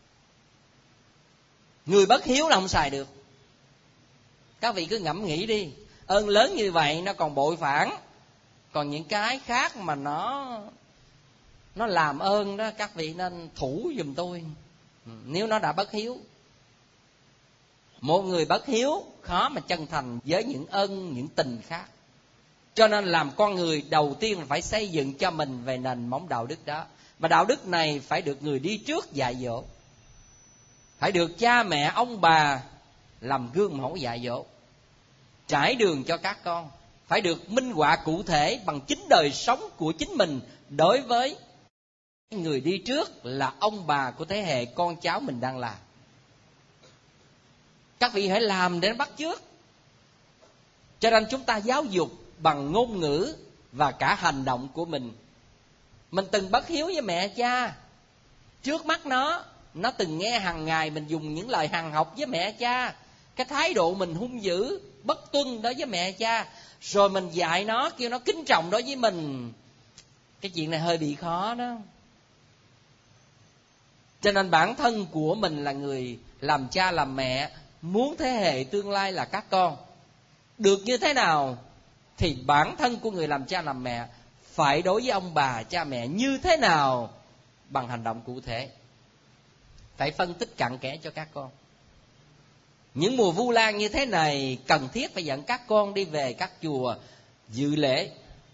Người bất hiếu là không xài được. Các vị cứ ngẫm nghĩ đi, ơn lớn như vậy nó còn bội phản. Còn những cái khác mà nó nó làm ơn đó, các vị nên thủ giùm tôi nếu nó đã bất hiếu. Một người bất hiếu khó mà chân thành với những ân, những tình khác. Cho nên làm con người đầu tiên phải xây dựng cho mình về nền móng đạo đức đó. Và đạo đức này phải được người đi trước dạy dỗ, phải được cha mẹ ông bà làm gương mẫu dạy dỗ, trải đường cho các con, phải được minh họa cụ thể bằng chính đời sống của chính mình đối với người đi trước là ông bà của thế hệ con cháu mình đang làm. Các vị hãy làm để bắt chước. Cho nên chúng ta giáo dục bằng ngôn ngữ và cả hành động của mình. Mình từng bất hiếu với mẹ cha, trước mắt nó, nó từng nghe hàng ngày mình dùng những lời hằn học với mẹ cha, cái thái độ mình hung dữ, bất tuân đối với mẹ cha, rồi mình dạy nó, kêu nó kính trọng đối với mình. Cái chuyện này hơi bị khó đó. Cho nên bản thân của mình là người làm cha làm mẹ, muốn thế hệ tương lai là các con được như thế nào, thì bản thân của người làm cha làm mẹ phải đối với ông bà cha mẹ như thế nào bằng hành động cụ thể. Phải phân tích cặn kẽ cho các con. Những mùa Vu Lan như thế này cần thiết phải dẫn các con đi về các chùa dự lễ.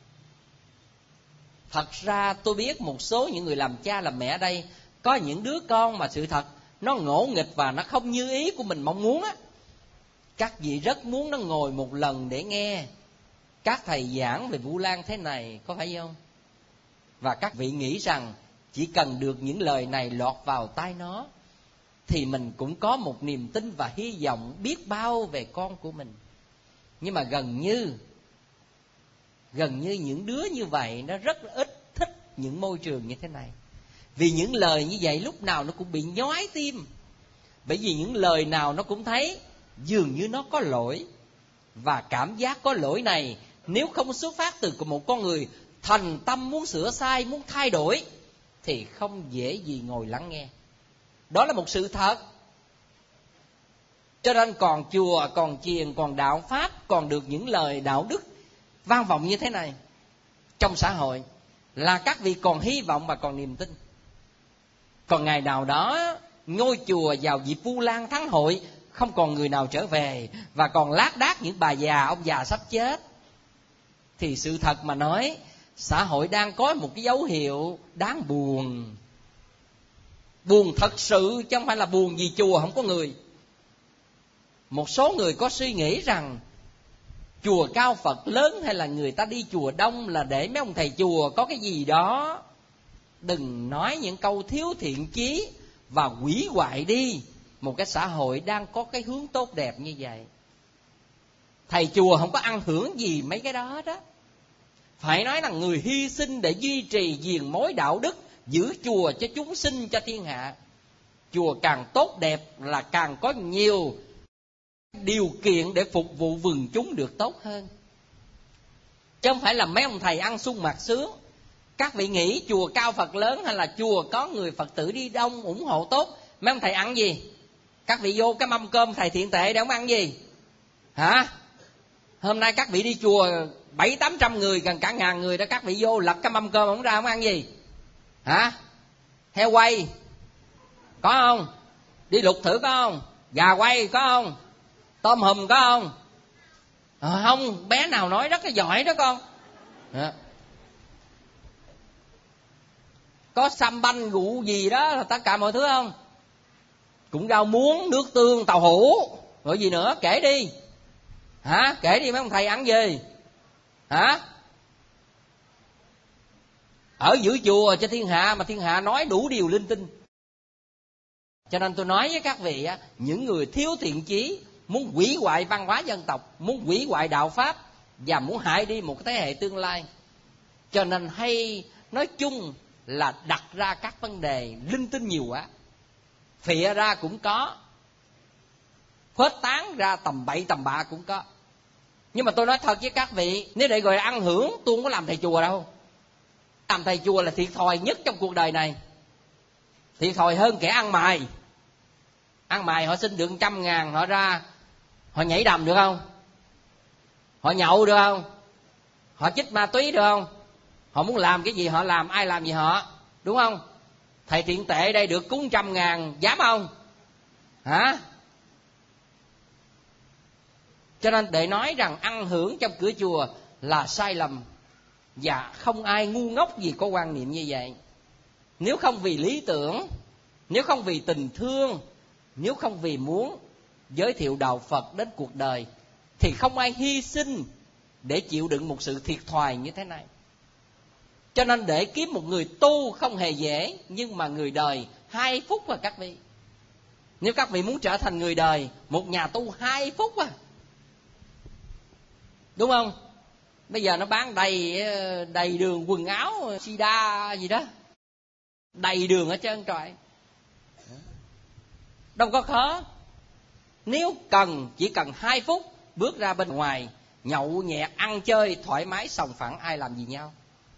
Thật ra tôi biết một số những người làm cha làm mẹ ở đây có những đứa con mà sự thật nó ngỗ nghịch và nó không như ý của mình mong muốn á. Các vị rất muốn nó ngồi một lần để nghe các thầy giảng về Vu Lan thế này, có phải không? Và các vị nghĩ rằng chỉ cần được những lời này lọt vào tai nó thì mình cũng có một niềm tin và hy vọng biết bao về con của mình. Nhưng mà gần như gần như những đứa như vậy nó rất ít thích những môi trường như thế này. Vì những lời như vậy lúc nào nó cũng bị nhói tim. Bởi vì những lời nào nó cũng thấy dường như nó có lỗi, Và cảm giác có lỗi này nếu không xuất phát từ một con người thành tâm muốn sửa sai, muốn thay đổi, thì không dễ gì ngồi lắng nghe. Đó là một sự thật. Cho nên còn chùa, còn chiền, còn đạo pháp, còn được những lời đạo đức vang vọng như thế này trong xã hội, là các vị còn hy vọng và còn niềm tin. Còn ngày nào đó ngôi chùa vào dịp Vu Lan Thắng Hội không còn người nào trở về, và còn lác đác những bà già, ông già sắp chết, thì sự thật mà nói, xã hội đang có một cái dấu hiệu đáng buồn. Buồn thật sự, chứ không phải là buồn vì chùa không có người. Một số người có suy nghĩ rằng chùa cao Phật lớn hay là người ta đi chùa đông là để mấy ông thầy chùa có cái gì đó. Đừng nói những câu thiếu thiện chí và hủy hoại đi một cái xã hội đang có cái hướng tốt đẹp như vậy. Thầy chùa không có ăn hưởng gì mấy cái đó đó. Phải nói là người hy sinh để duy trì viền mối đạo đức, giữ chùa cho chúng sinh, cho thiên hạ. Chùa càng tốt đẹp là càng có nhiều điều kiện để phục vụ vườn chúng được tốt hơn. Chứ không phải là mấy ông thầy ăn sung mặc sướng. Các vị nghĩ chùa cao Phật lớn hay là chùa có người Phật tử đi đông ủng hộ tốt, mấy ông thầy ăn gì? Các vị vô cái mâm cơm thầy thiện tệ để ông ăn gì? Hả? Hôm nay các vị đi chùa bảy tám trăm người, gần cả ngàn người đó, các vị vô lật cái mâm cơm ông ra ông ăn gì? Hả? Heo quay có không? Đi lục thử có không? Gà quay có không? Tôm hùm có không? À, không, bé nào nói rất là giỏi đó con. À. Có xăm banh rượu gì đó là tất cả mọi thứ không? Cũng rau muống, nước tương, tàu hũ, rồi gì nữa, kể đi. Hả? Kể đi mấy ông thầy ăn gì? Hả? Ở giữa chùa cho thiên hạ mà thiên hạ nói đủ điều linh tinh. Cho nên tôi nói với các vị á, những người thiếu thiện chí, muốn hủy hoại văn hóa dân tộc, muốn hủy hoại đạo pháp và muốn hại đi một cái thế hệ tương lai. Cho nên hay nói chung là đặt ra các vấn đề linh tinh nhiều quá. Phịa ra cũng có, phết tán ra tầm bậy tầm bạ cũng có. Nhưng mà tôi nói thật với các vị, nếu để gọi là ăn hưởng, tôi không có làm thầy chùa đâu. Làm thầy chùa là thiệt thòi nhất trong cuộc đời này. Thiệt thòi hơn kẻ ăn mày. Ăn mày họ xin được một trăm ngàn, họ ra họ nhảy đầm được không? Họ nhậu được không? Họ chích ma túy được không? Họ muốn làm cái gì họ làm, ai làm gì họ, đúng không? Thầy thiện tệ đây được cúng trăm ngàn, dám không? Hả? Cho nên để nói rằng ăn hưởng trong cửa chùa là sai lầm. Và không ai ngu ngốc gì có quan niệm như vậy. Nếu không vì lý tưởng, nếu không vì tình thương, nếu không vì muốn giới thiệu đạo Phật đến cuộc đời, thì không ai hy sinh để chịu đựng một sự thiệt thòi như thế này. Cho nên để kiếm một người tu không hề dễ, nhưng mà người đời hai phút à các vị. Nếu các vị muốn trở thành người đời, một nhà tu hai phút à. Đúng không? Bây giờ nó bán đầy đầy đường quần áo sida gì đó, đầy đường ở trơn trời. Đâu có khó. Nếu cần, chỉ cần hai phút bước ra bên ngoài, nhậu nhẹt, ăn chơi, thoải mái, sòng phẳng, ai làm gì nhau.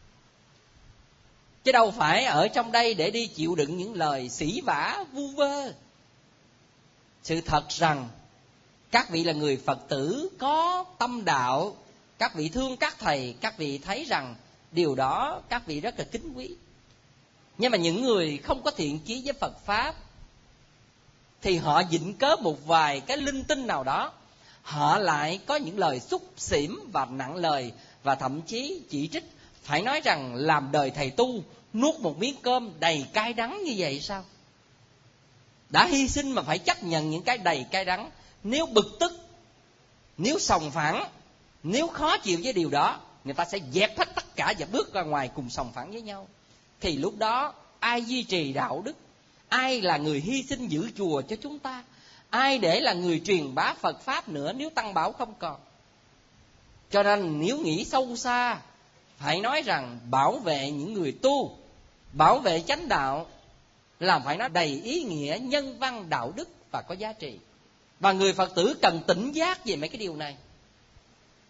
Chứ đâu phải ở trong đây để đi chịu đựng những lời sỉ vả vu vơ. Sự thật rằng các vị là người Phật tử có tâm đạo, các vị thương các thầy, các vị thấy rằng điều đó các vị rất là kính quý. Nhưng mà những người không có thiện chí với Phật Pháp thì họ vịnh cớ một vài cái linh tinh nào đó, họ lại có những lời xúc xỉm và nặng lời, và thậm chí chỉ trích. Phải nói rằng làm đời thầy tu nuốt một miếng cơm đầy cay đắng như vậy sao? Đã hy sinh mà phải chấp nhận những cái đầy cay đắng. Nếu bực tức, nếu sòng phẳng, nếu khó chịu với điều đó, người ta sẽ dẹp hết tất cả và bước ra ngoài cùng sòng phẳng với nhau. Thì lúc đó ai duy trì đạo đức? Ai là người hy sinh giữ chùa cho chúng ta? Ai để là người truyền bá Phật Pháp nữa nếu Tăng Bảo không còn? Cho nên nếu nghĩ sâu xa, phải nói rằng bảo vệ những người tu, bảo vệ chánh đạo là phải nói đầy ý nghĩa, nhân văn, đạo đức và có giá trị. Và người Phật tử cần tỉnh giác về mấy cái điều này.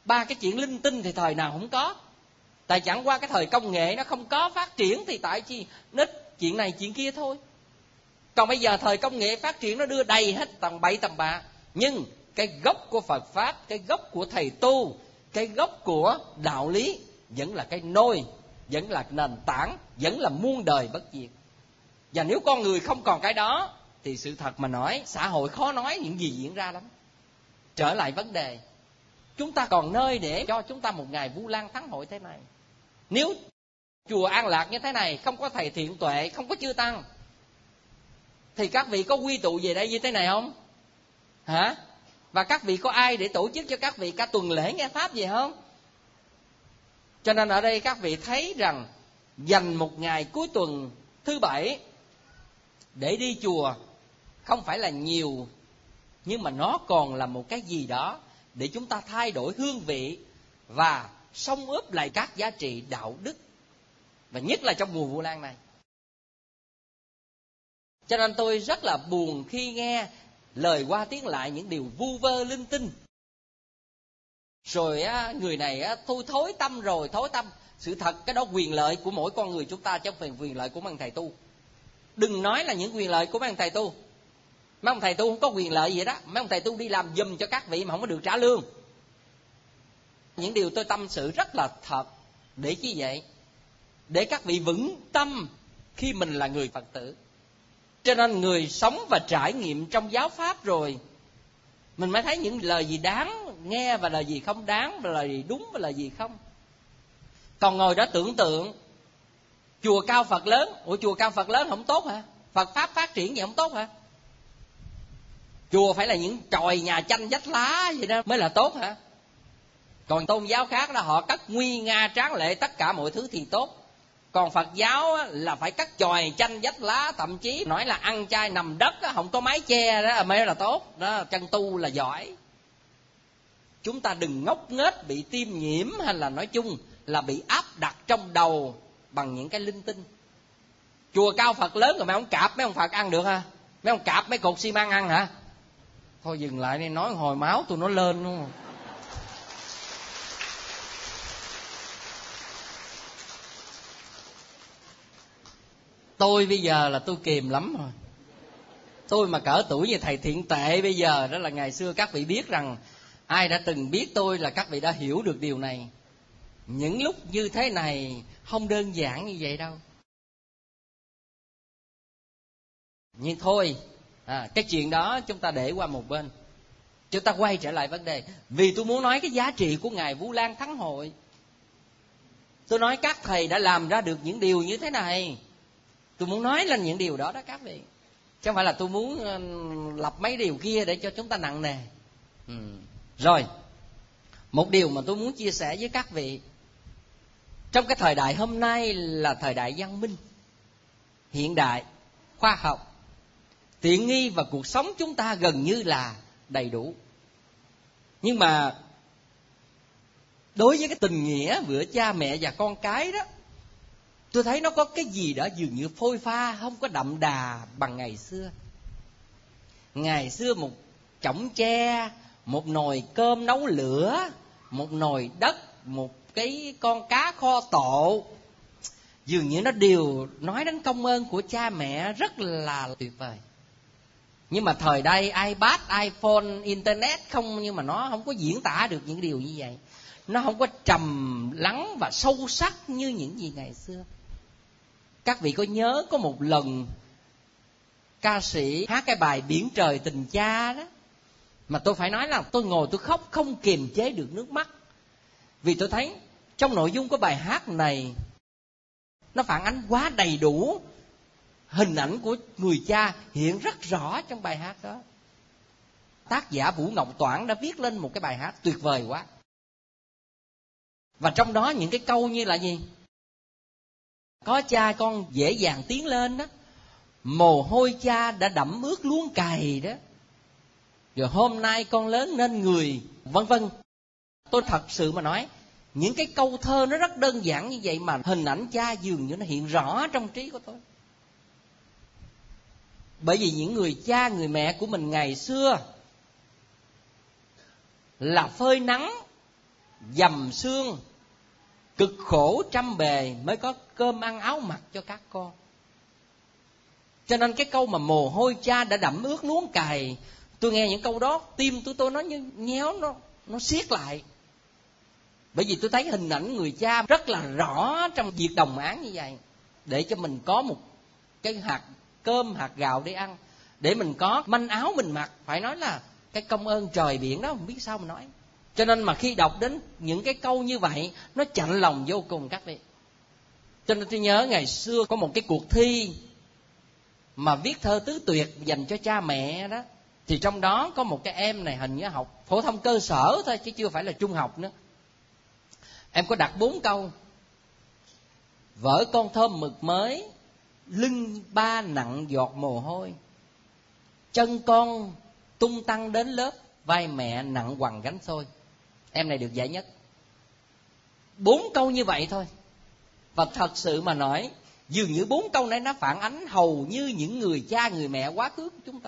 Ba cái chuyện linh tinh thì thời nào không có. Tại chẳng qua cái thời công nghệ nó không có phát triển thì tại chi nít chuyện này chuyện kia thôi. Còn bây giờ thời công nghệ phát triển nó đưa đầy hết tầm bậy tầm bạ. Nhưng cái gốc của Phật Pháp, cái gốc của thầy tu, cái gốc của đạo lý vẫn là cái nôi, vẫn là nền tảng, vẫn là muôn đời bất diệt. Và nếu con người không còn cái đó thì sự thật mà nói, xã hội khó nói những gì diễn ra lắm. Trở lại vấn đề, chúng ta còn nơi để cho chúng ta một ngày Vu Lan thắng hội thế này. Nếu chùa An Lạc như thế này, không có thầy thiện tuệ, không có chư tăng, thì các vị có quy tụ về đây như thế này không? Hả? Và các vị có ai để tổ chức cho các vị cả tuần lễ nghe Pháp gì không? Cho nên ở đây các vị thấy rằng dành một ngày cuối tuần thứ bảy để đi chùa không phải là nhiều, nhưng mà nó còn là một cái gì đó để chúng ta thay đổi hương vị và xông ướp lại các giá trị đạo đức, và nhất là trong mùa Vu Lan này. Cho nên tôi rất là buồn khi nghe lời qua tiếng lại những điều vu vơ linh tinh. Rồi á, người này á, tôi thối tâm rồi, thối tâm. Sự thật cái đó quyền lợi của mỗi con người chúng ta, chứ không phải quyền lợi của mấy ông thầy tu. Đừng nói là những quyền lợi của mấy ông thầy tu. Mấy ông thầy tu không có quyền lợi gì đó. Mấy ông thầy tu đi làm giùm cho các vị mà không có được trả lương. Những điều tôi tâm sự rất là thật. Để chi vậy? Để các vị vững tâm khi mình là người Phật tử. Cho nên người sống và trải nghiệm trong giáo pháp rồi, mình mới thấy những lời gì đáng nghe và lời gì không đáng, và lời gì đúng và lời gì không. Còn ngồi đó tưởng tượng chùa cao Phật lớn. Ủa chùa cao Phật lớn không tốt hả? Phật Pháp phát triển vậy không tốt hả? Chùa phải là những chòi nhà tranh vách lá vậy đó mới là tốt hả? Còn tôn giáo khác là họ cất nguy nga tráng lệ tất cả mọi thứ thì tốt. Còn Phật giáo là phải cắt chòi tranh vách lá, thậm chí nói là ăn chay nằm đất, không có mái che đó mới là tốt. Đó, chân tu là giỏi. Chúng ta đừng ngốc nghếch bị tiêm nhiễm, hay là nói chung là bị áp đặt trong đầu bằng những cái linh tinh. Chùa cao Phật lớn rồi mấy ông cạp mấy ông Phật ăn được hả? Mấy ông cạp mấy cột xi măng ăn hả? Thôi dừng lại đi, nói hồi máu tôi nó lên luôn. Tôi bây giờ là tôi kìm lắm rồi. Tôi mà cỡ tuổi như thầy Thiện Tệ bây giờ đó, là ngày xưa các vị biết rằng, ai đã từng biết tôi là các vị đã hiểu được điều này. Những lúc như thế này không đơn giản như vậy đâu. Nhưng thôi, à, cái chuyện đó chúng ta để qua một bên. Chúng ta quay trở lại vấn đề. Vì tôi muốn nói cái giá trị của ngày Vu Lan thắng hội. Tôi nói các thầy đã làm ra được những điều như thế này. Tôi muốn nói lên những điều đó đó các vị. Chứ không phải là tôi muốn lập mấy điều kia để cho chúng ta nặng nề. Ừ. Rồi, một điều mà tôi muốn chia sẻ với các vị. Trong cái thời đại hôm nay là thời đại văn minh, hiện đại, khoa học, tiện nghi, và cuộc sống chúng ta gần như là đầy đủ. Nhưng mà đối với cái tình nghĩa giữa cha mẹ và con cái đó, tôi thấy nó có cái gì đó dường như phôi pha, không có đậm đà bằng ngày xưa. Ngày xưa một chõng tre, một nồi cơm nấu lửa, một nồi đất, một cái con cá kho tộ, dường như nó đều nói đến công ơn của cha mẹ rất là tuyệt vời. Nhưng mà thời đây iPad, iPhone, Internet không, nhưng mà nó không có diễn tả được những điều như vậy. Nó không có trầm lắng và sâu sắc như những gì ngày xưa. Các vị có nhớ có một lần ca sĩ hát cái bài Biển Trời Tình Cha đó, mà tôi phải nói là tôi ngồi tôi khóc không kiềm chế được nước mắt. Vì tôi thấy trong nội dung của bài hát này, nó phản ánh quá đầy đủ hình ảnh của người cha hiện rất rõ trong bài hát đó. Tác giả Vũ Ngọc Toản đã viết lên một cái bài hát tuyệt vời quá. Và trong đó những cái câu như là gì? Có cha con dễ dàng tiến lên đó, mồ hôi cha đã đẫm ướt luống cày đó, rồi hôm nay con lớn nên người, vân vân. Tôi thật sự mà nói, những cái câu thơ nó rất đơn giản như vậy mà hình ảnh cha dường như nó hiện rõ trong trí của tôi. Bởi vì những người cha, người mẹ của mình ngày xưa là phơi nắng dầm xương, cực khổ trăm bề mới có cơm ăn áo mặc cho các con. Cho nên cái câu mà mồ hôi cha đã đẫm ướt luống cày, tôi nghe những câu đó tim tôi tôi nó như nhéo, nó nó siết lại. Bởi vì tôi thấy hình ảnh người cha rất là rõ trong việc đồng áng như vậy, để cho mình có một cái hạt cơm, hạt gạo để ăn, để mình có manh áo mình mặc. Phải nói là cái công ơn trời biển đó không biết sao mà nói. Cho nên mà khi đọc đến những cái câu như vậy, nó chạnh lòng vô cùng các vị. Cho nên tôi nhớ ngày xưa có một cái cuộc thi mà viết thơ tứ tuyệt dành cho cha mẹ đó. Thì trong đó có một cái em này hình như học phổ thông cơ sở thôi, chứ chưa phải là trung học nữa. Em có đặt bốn câu: vỡ con thơm mực mới, lưng ba nặng giọt mồ hôi, chân con tung tăng đến lớp, vai mẹ nặng quằn gánh xôi. Em này được giải nhất. Bốn câu như vậy thôi. Và thật sự mà nói, dường như bốn câu này nó phản ánh hầu như những người cha người mẹ quá khứ của chúng ta.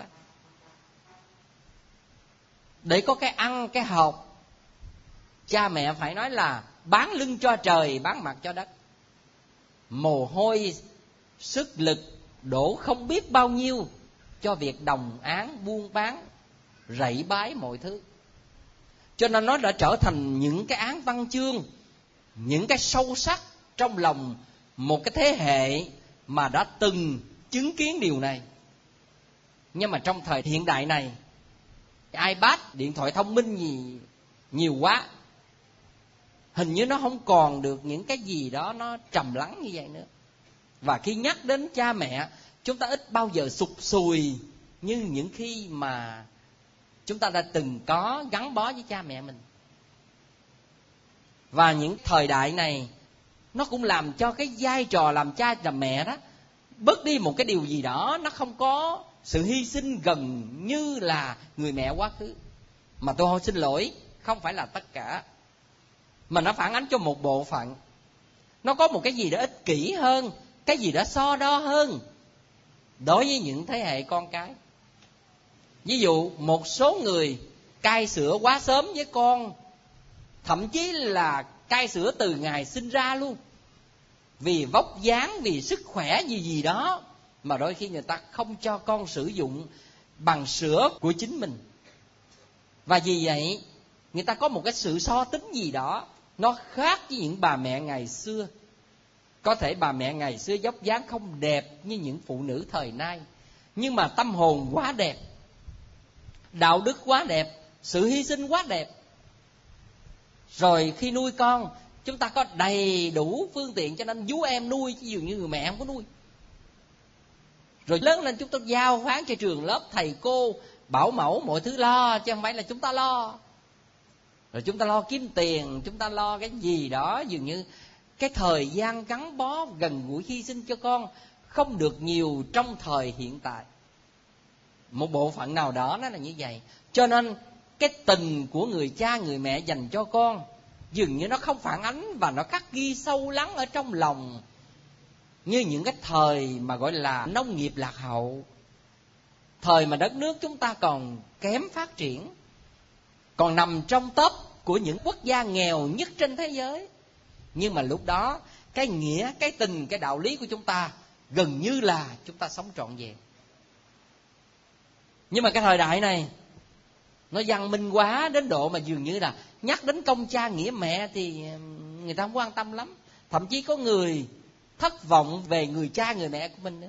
Để có cái ăn cái học, cha mẹ phải nói là bán lưng cho trời, bán mặt cho đất. Mồ hôi sức lực đổ không biết bao nhiêu cho việc đồng áng buôn bán, rẫy bái mọi thứ. Cho nên nó đã trở thành những cái án văn chương, những cái sâu sắc trong lòng một cái thế hệ mà đã từng chứng kiến điều này. Nhưng mà trong thời hiện đại này, iPad, điện thoại thông minh gì nhiều quá, hình như nó không còn được những cái gì đó nó trầm lắng như vậy nữa. Và khi nhắc đến cha mẹ, chúng ta ít bao giờ sụp sùi như những khi mà chúng ta đã từng có gắn bó với cha mẹ mình. Và những thời đại này, nó cũng làm cho cái vai trò làm cha làm mẹ đó bớt đi một cái điều gì đó, nó không có sự hy sinh gần như là người mẹ quá khứ. Mà tôi hơi xin lỗi, không phải là tất cả, mà nó phản ánh cho một bộ phận. Nó có một cái gì đó ích kỷ hơn, cái gì đó so đo hơn đối với những thế hệ con cái. Ví dụ một số người cai sữa quá sớm với con, thậm chí là cai sữa từ ngày sinh ra luôn, vì vóc dáng, vì sức khỏe gì gì đó, mà đôi khi người ta không cho con sử dụng bằng sữa của chính mình. Và vì vậy người ta có một cái sự so tính gì đó nó khác với những bà mẹ ngày xưa. Có thể bà mẹ ngày xưa vóc dáng không đẹp như những phụ nữ thời nay, nhưng mà tâm hồn quá đẹp, đạo đức quá đẹp, sự hy sinh quá đẹp. Rồi khi nuôi con, chúng ta có đầy đủ phương tiện cho nên vú em nuôi, chứ dường như người mẹ không có nuôi. Rồi lớn lên chúng ta giao khoán cho trường lớp, thầy cô, bảo mẫu, mọi thứ lo, chứ không phải là chúng ta lo. Rồi chúng ta lo kiếm tiền, chúng ta lo cái gì đó, dường như cái thời gian gắn bó gần gũi hy sinh cho con không được nhiều trong thời hiện tại. Một bộ phận nào đó nó là như vậy. Cho nên cái tình của người cha người mẹ dành cho con dường như nó không phản ánh và nó khắc ghi sâu lắng ở trong lòng như những cái thời mà gọi là nông nghiệp lạc hậu, thời mà đất nước chúng ta còn kém phát triển, còn nằm trong top của những quốc gia nghèo nhất trên thế giới. Nhưng mà lúc đó cái nghĩa, cái tình, cái đạo lý của chúng ta gần như là chúng ta sống trọn vẹn. Nhưng mà cái thời đại này nó văn minh quá đến độ mà dường như là nhắc đến công cha nghĩa mẹ thì người ta không quan tâm lắm. Thậm chí có người thất vọng về người cha người mẹ của mình nữa.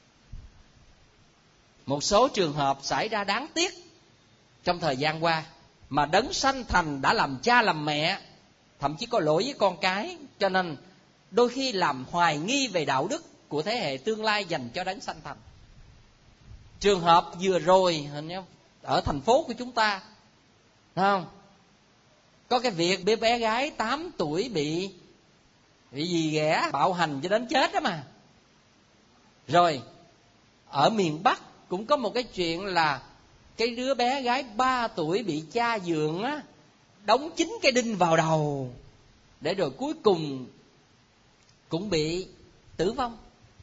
Một số trường hợp xảy ra đáng tiếc trong thời gian qua, mà đấng sanh thành đã làm cha làm mẹ thậm chí có lỗi với con cái, cho nên đôi khi làm hoài nghi về đạo đức của thế hệ tương lai dành cho đấng sanh thành. Trường hợp vừa rồi ở thành phố của chúng ta, thấy không? Có cái việc bé bé gái tám tuổi bị bị gì ghẻ bạo hành cho đến chết đó mà. Rồi ở miền Bắc cũng có một cái chuyện là cái đứa bé gái ba tuổi bị cha dượng á đóng chín cái đinh vào đầu, để rồi cuối cùng cũng bị tử vong.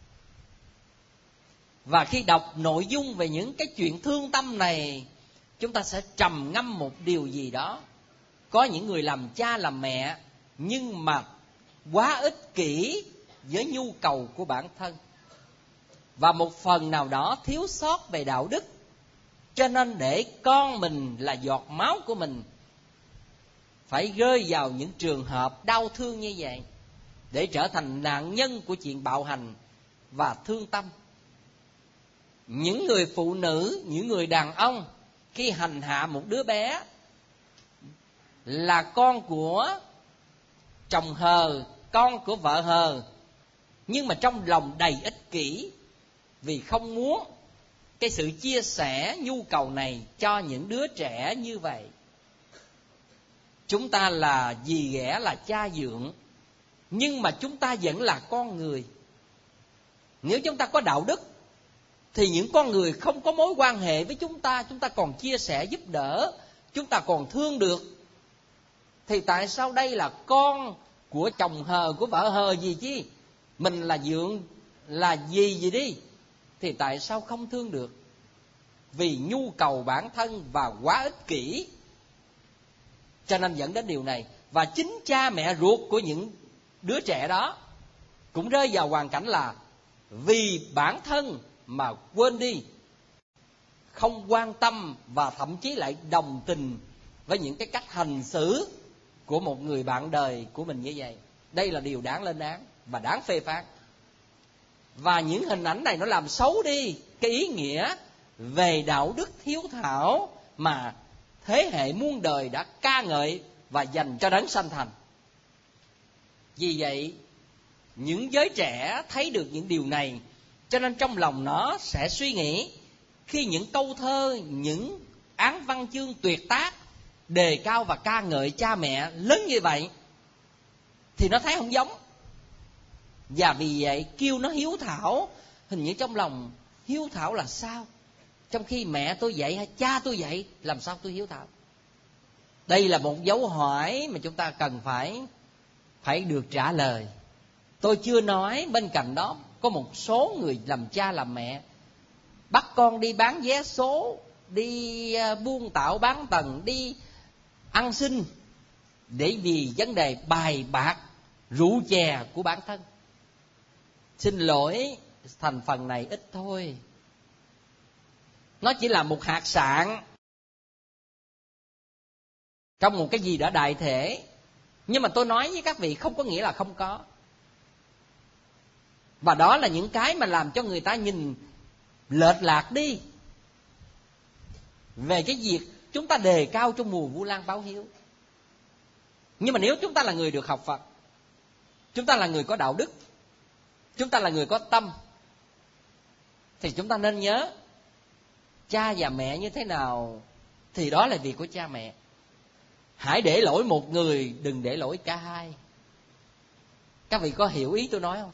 Và khi đọc nội dung về những cái chuyện thương tâm này, chúng ta sẽ trầm ngâm một điều gì đó. có những người làm cha làm mẹ nhưng mà quá ích kỷ với nhu cầu của bản thân, và một phần nào đó thiếu sót về đạo đức, cho nên để con mình là giọt máu của mình phải rơi vào những trường hợp đau thương như vậy, để trở thành nạn nhân của chuyện bạo hành và thương tâm. Những người phụ nữ, những người đàn ông khi hành hạ một đứa bé là con của chồng hờ, con của vợ hờ, nhưng mà trong lòng đầy ích kỷ, vì không muốn cái sự chia sẻ nhu cầu này cho những đứa trẻ như vậy. Chúng ta là dì ghẻ, là cha dượng, nhưng mà chúng ta vẫn là con người. Nếu chúng ta có đạo đức thì những con người không có mối quan hệ với chúng ta, chúng ta còn chia sẻ giúp đỡ, chúng ta còn thương được, thì tại sao đây là con của chồng hờ, của vợ hờ gì chứ, mình là dượng, là gì gì đi, thì tại sao không thương được? Vì nhu cầu bản thân và quá ích kỷ, cho nên dẫn đến điều này. Và chính cha mẹ ruột của những đứa trẻ đó cũng rơi vào hoàn cảnh là vì bản thân mà quên đi, không quan tâm và thậm chí lại đồng tình với những cái cách hành xử của một người bạn đời của mình như vậy. Đây là điều đáng lên án và đáng phê phán. Và những hình ảnh này nó làm xấu đi cái ý nghĩa về đạo đức hiếu thảo mà thế hệ muôn đời đã ca ngợi và dành cho đấng sanh thành. Vì vậy, những giới trẻ thấy được những điều này, cho nên trong lòng nó sẽ suy nghĩ, khi những câu thơ, những án văn chương tuyệt tác đề cao và ca ngợi cha mẹ lớn như vậy, thì nó thấy không giống. Và vì vậy kêu nó hiếu thảo, hình như trong lòng hiếu thảo là sao? Trong khi mẹ tôi vậy hay cha tôi vậy, làm sao tôi hiếu thảo? Đây là một dấu hỏi mà chúng ta cần phải phải được trả lời. Tôi chưa nói bên cạnh đó có một số người làm cha làm mẹ bắt con đi bán vé số, đi buôn tạo bán tầng, đi ăn xin để vì vấn đề bài bạc rượu chè của bản thân. Xin lỗi, thành phần này ít thôi. Nó chỉ là một hạt sạn trong một cái gì đó đại thể. Nhưng mà tôi nói với các vị không có nghĩa là không có. Và đó là những cái mà làm cho người ta nhìn lệch lạc đi về cái việc chúng ta đề cao trong mùa Vu Lan báo hiếu. Nhưng mà nếu chúng ta là người được học Phật, chúng ta là người có đạo đức, chúng ta là người có tâm, thì chúng ta nên nhớ cha và mẹ như thế nào thì đó là việc của cha mẹ. Hãy để lỗi một người, đừng để lỗi cả hai. Các vị có hiểu ý tôi nói không?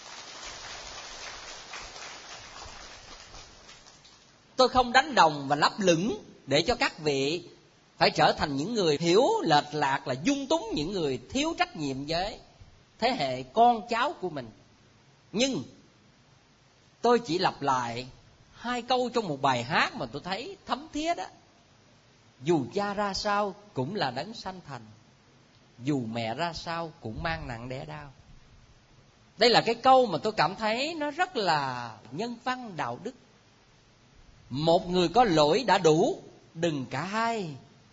Tôi không đánh đồng và lấp lửng để cho các vị phải trở thành những người hiểu lệch lạc, là dung túng những người thiếu trách nhiệm với thế hệ con cháu của mình. Nhưng tôi chỉ lặp lại hai câu trong một bài hát mà tôi thấy thấm thía đó. Dù cha ra sao cũng là đấng sanh thành, dù mẹ ra sao cũng mang nặng đẻ đau. Đây là cái câu mà tôi cảm thấy nó rất là nhân văn đạo đức. Một người có lỗi đã đủ, đừng cả hai.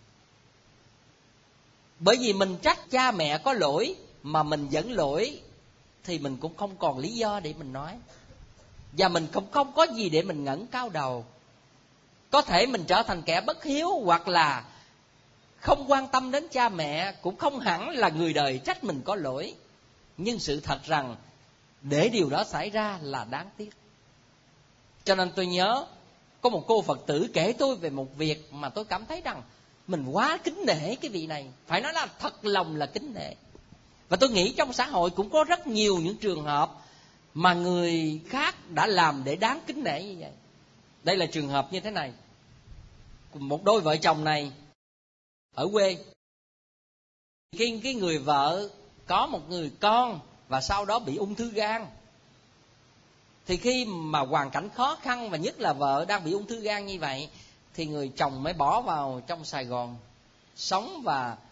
Bởi vì mình trách cha mẹ có lỗi mà mình vẫn lỗi thì mình cũng không còn lý do để mình nói. Và mình cũng không có gì để mình ngẩng cao đầu. Có thể mình trở thành kẻ bất hiếu, hoặc là không quan tâm đến cha mẹ, cũng không hẳn là người đời trách mình có lỗi. Nhưng sự thật rằng để điều đó xảy ra là đáng tiếc. Cho nên tôi nhớ có một cô Phật tử kể tôi về một việc mà tôi cảm thấy rằng mình quá kính nể cái vị này. Phải nói là thật lòng là kính nể. Và tôi nghĩ trong xã hội cũng có rất nhiều những trường hợp mà người khác đã làm để đáng kính nể như vậy. Đây là trường hợp như thế này. Một đôi vợ chồng này ở quê, khi cái người vợ có một người con và sau đó bị ung thư gan, thì khi mà hoàn cảnh khó khăn và nhất là vợ đang bị ung thư gan như vậy, thì người chồng mới bỏ vào trong Sài Gòn sống và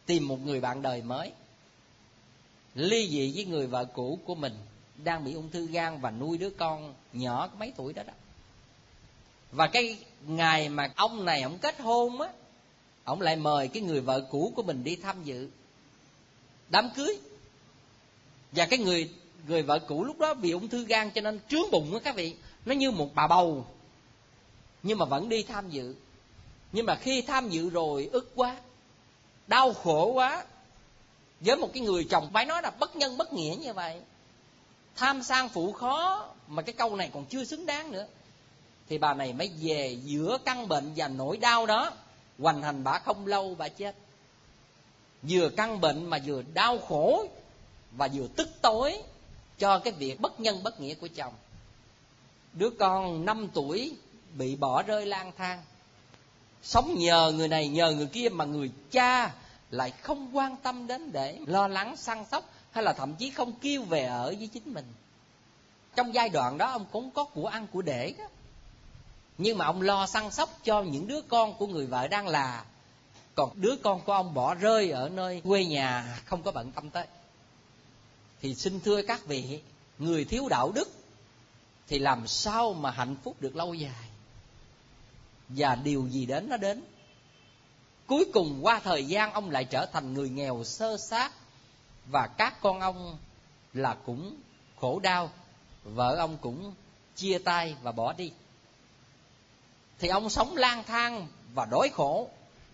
tìm một người bạn đời mới, ly dị với người vợ cũ của mình đang bị ung thư gan và nuôi đứa con nhỏ mấy tuổi đó đó. Và cái ngày mà ông này ông kết hôn á, ông lại mời cái người vợ cũ của mình đi tham dự đám cưới. Và cái người người vợ cũ lúc đó bị ung thư gan cho nên trướng bụng á các vị, nó như một bà bầu, nhưng mà vẫn đi tham dự. Nhưng mà khi tham dự rồi ức quá, đau khổ quá, với một cái người chồng phải nói là bất nhân bất nghĩa như vậy, tham sang phụ khó, mà cái câu này còn chưa xứng đáng nữa, thì bà này mới về giữa căn bệnh và nỗi đau đó. Hoành hành bà không lâu bà chết, vừa căn bệnh mà vừa đau khổ và vừa tức tối cho cái việc bất nhân bất nghĩa của chồng. Đứa con năm tuổi bị bỏ rơi lang thang, sống nhờ người này nhờ người kia, mà người cha lại không quan tâm đến để lo lắng săn sóc, hay là thậm chí không kêu về ở với chính mình. Trong giai đoạn đó ông cũng có của ăn của để đó, nhưng mà ông lo săn sóc cho những đứa con của người vợ đang là, còn đứa con của ông bỏ rơi ở nơi quê nhà không có bận tâm tới. Thì xin thưa các vị, người thiếu đạo đức thì làm sao mà hạnh phúc được lâu dài. Và điều gì đến nó đến. Cuối cùng qua thời gian ông lại trở thành người nghèo sơ sát, và các con ông là cũng khổ đau, vợ ông cũng chia tay và bỏ đi. Thì ông sống lang thang và đói khổ.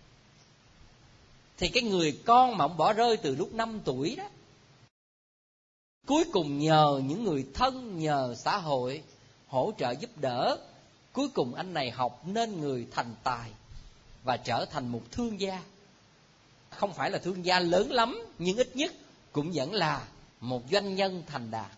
Thì cái người con mà ông bỏ rơi từ lúc năm tuổi đó, cuối cùng nhờ những người thân, nhờ xã hội hỗ trợ giúp đỡ, cuối cùng anh này học nên người thành tài và trở thành một thương gia. Không phải là thương gia lớn lắm, nhưng ít nhất cũng vẫn là một doanh nhân thành đạt.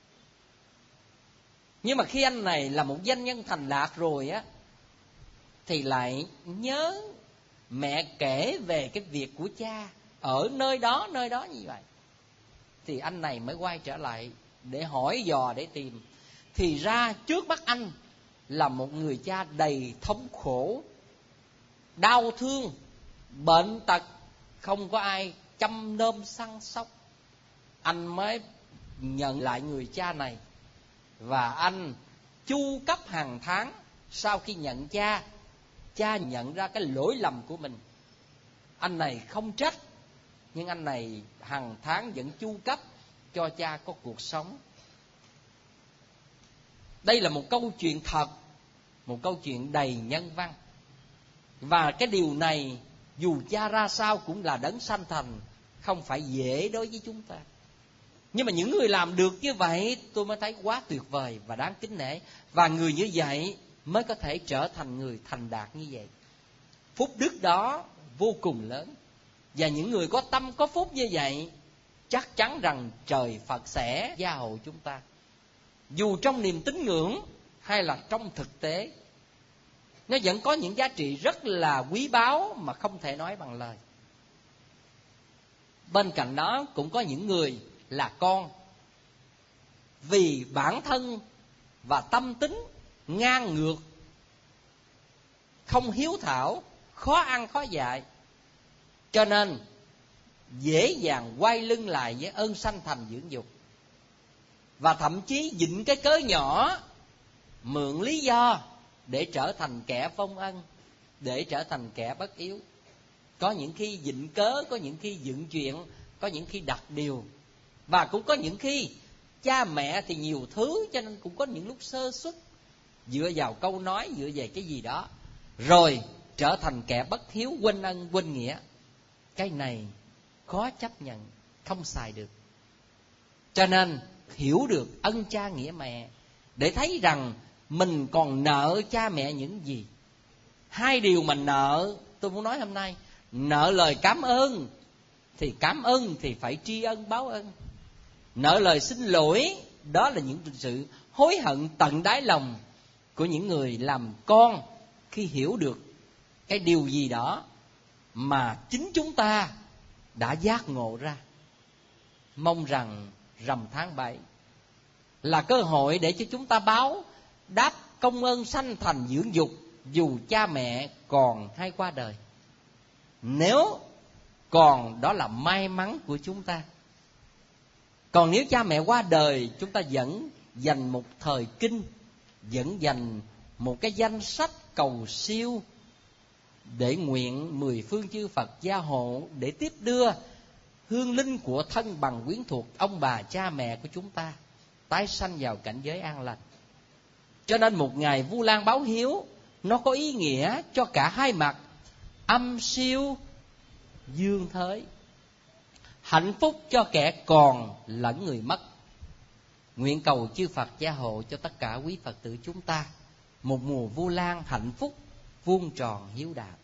Nhưng mà khi anh này là một doanh nhân thành đạt rồi á, thì lại nhớ mẹ kể về cái việc của cha ở nơi đó, nơi đó như vậy. Thì anh này mới quay trở lại để hỏi dò, để tìm. Thì ra trước mắt anh là một người cha đầy thống khổ, đau thương, bệnh tật, không có ai chăm nom săn sóc. Anh mới nhận lại người cha này, và anh chu cấp hàng tháng. Sau khi nhận cha, cha nhận ra cái lỗi lầm của mình. Anh này không trách, nhưng anh này hàng tháng vẫn chu cấp cho cha có cuộc sống. Đây là một câu chuyện thật, một câu chuyện đầy nhân văn. Và cái điều này dù cha ra sao cũng là đấng sanh thành, không phải dễ đối với chúng ta. Nhưng mà những người làm được như vậy tôi mới thấy quá tuyệt vời và đáng kính nể. Và người như vậy mới có thể trở thành người thành đạt như vậy. Phúc đức đó vô cùng lớn. Và những người có tâm có phúc như vậy, chắc chắn rằng trời Phật sẽ gia hộ chúng ta, dù trong niềm tín ngưỡng hay là trong thực tế. Nó vẫn có những giá trị rất là quý báu mà không thể nói bằng lời. Bên cạnh đó cũng có những người là con, vì bản thân và tâm tính ngang ngược, không hiếu thảo, khó ăn khó dạy, cho nên dễ dàng quay lưng lại với ơn sanh thành dưỡng dục. Và thậm chí vịn cái cớ nhỏ, mượn lý do để trở thành kẻ vong ân, để trở thành kẻ bất yếu. Có những khi vịn cớ, có những khi dựng chuyện, có những khi đặt điều. Và cũng có những khi cha mẹ thì nhiều thứ, cho nên cũng có những lúc sơ suất, dựa vào câu nói, dựa vào cái gì đó, rồi trở thành kẻ bất hiếu, quên ân quên nghĩa. Cái này khó chấp nhận, không xài được. Cho nên hiểu được ân cha nghĩa mẹ, để thấy rằng mình còn nợ cha mẹ những gì. Hai điều mà nợ tôi muốn nói hôm nay. Nợ lời cảm ơn thì cảm ơn thì phải tri ân báo ân. Nợ lời xin lỗi, đó là những sự hối hận tận đáy lòng của những người làm con khi hiểu được cái điều gì đó mà chính chúng ta đã giác ngộ ra. Mong rằng rằm tháng bảy là cơ hội để cho chúng ta báo đáp công ơn sanh thành dưỡng dục, dù cha mẹ còn hay qua đời. Nếu còn đó là may mắn của chúng ta. Còn nếu cha mẹ qua đời, chúng ta vẫn dành một thời kinh, vẫn dành một cái danh sách cầu siêu để nguyện mười phương chư Phật gia hộ, để tiếp đưa hương linh của thân bằng quyến thuộc ông bà cha mẹ của chúng ta tái sanh vào cảnh giới an lành. Cho nên một ngày Vu Lan báo hiếu nó có ý nghĩa cho cả hai mặt, âm siêu dương thới, hạnh phúc cho kẻ còn lẫn người mất. Nguyện cầu chư Phật gia hộ cho tất cả quý Phật tử chúng ta một mùa Vu Lan hạnh phúc, vuông tròn hiếu đạo.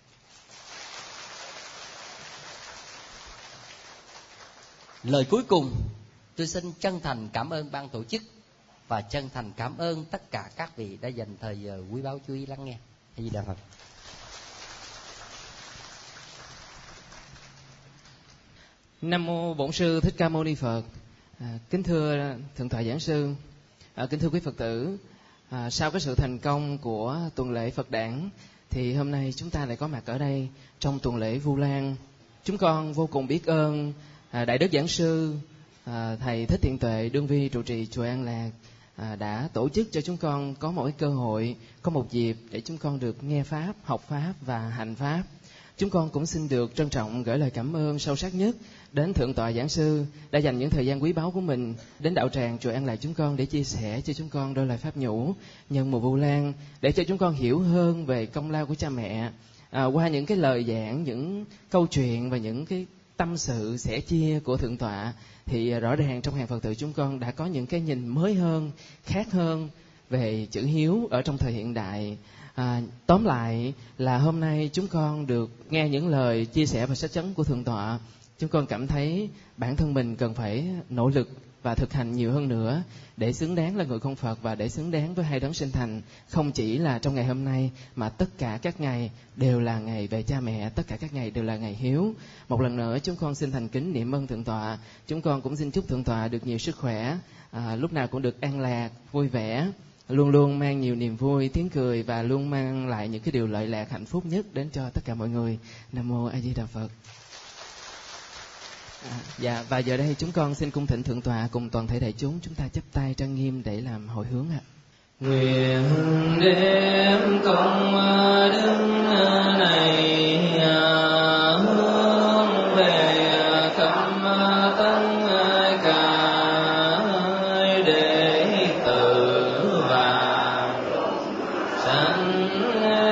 Lời cuối cùng, tôi xin chân thành cảm ơn ban tổ chức và chân thành cảm ơn tất cả các vị đã dành thời giờ quý báu chú ý lắng nghe. A Di Đà Phật. Nam mô Bổn Sư Thích Ca Mâu Ni Phật. À, kính thưa thượng tọa giảng sư, à, kính thưa quý Phật tử, à, sau cái sự thành công của tuần lễ Phật đản thì hôm nay chúng ta lại có mặt ở đây trong tuần lễ Vu Lan. Chúng con vô cùng biết ơn à, Đại Đức Giảng Sư, à, Thầy Thích Thiện Tuệ, đương vi trụ trì chùa An Lạc, à, đã tổ chức cho chúng con có một cái cơ hội, có một dịp để chúng con được nghe Pháp, học Pháp và hành Pháp. Chúng con cũng xin được trân trọng gửi lời cảm ơn sâu sắc nhất đến Thượng tọa Giảng Sư đã dành những thời gian quý báu của mình đến đạo tràng chùa An Lạc chúng con để chia sẻ cho chúng con đôi lời pháp nhũ nhân mùa Vu Lan, để cho chúng con hiểu hơn về công lao của cha mẹ. À, qua những cái lời giảng, những câu chuyện và những cái tâm sự sẻ chia của Thượng tọa thì rõ ràng trong hàng Phật tử chúng con đã có những cái nhìn mới hơn, khác hơn về chữ hiếu ở trong thời hiện đại. À, tóm lại là hôm nay chúng con được nghe những lời chia sẻ và sách chấn của Thượng tọa. Chúng con cảm thấy bản thân mình cần phải nỗ lực và thực hành nhiều hơn nữa để xứng đáng là người con Phật và để xứng đáng với hai đấng sinh thành. Không chỉ là trong ngày hôm nay mà tất cả các ngày đều là ngày về cha mẹ, tất cả các ngày đều là ngày hiếu. Một lần nữa chúng con xin thành kính niệm ơn Thượng tọa. Chúng con cũng xin chúc Thượng tọa được nhiều sức khỏe, à, lúc nào cũng được an lạc, vui vẻ, luôn luôn mang nhiều niềm vui, tiếng cười và luôn mang lại những cái điều lợi lạc hạnh phúc nhất đến cho tất cả mọi người. Nam mô A Di Đà Phật. À, dạ, và giờ đây chúng con xin cung thỉnh Thượng tọa cùng toàn thể đại chúng chúng ta chắp tay trang nghiêm để làm hồi hướng ạ. Nguyện đem công đức này hướng về khắp tất cả đệ tử và sanh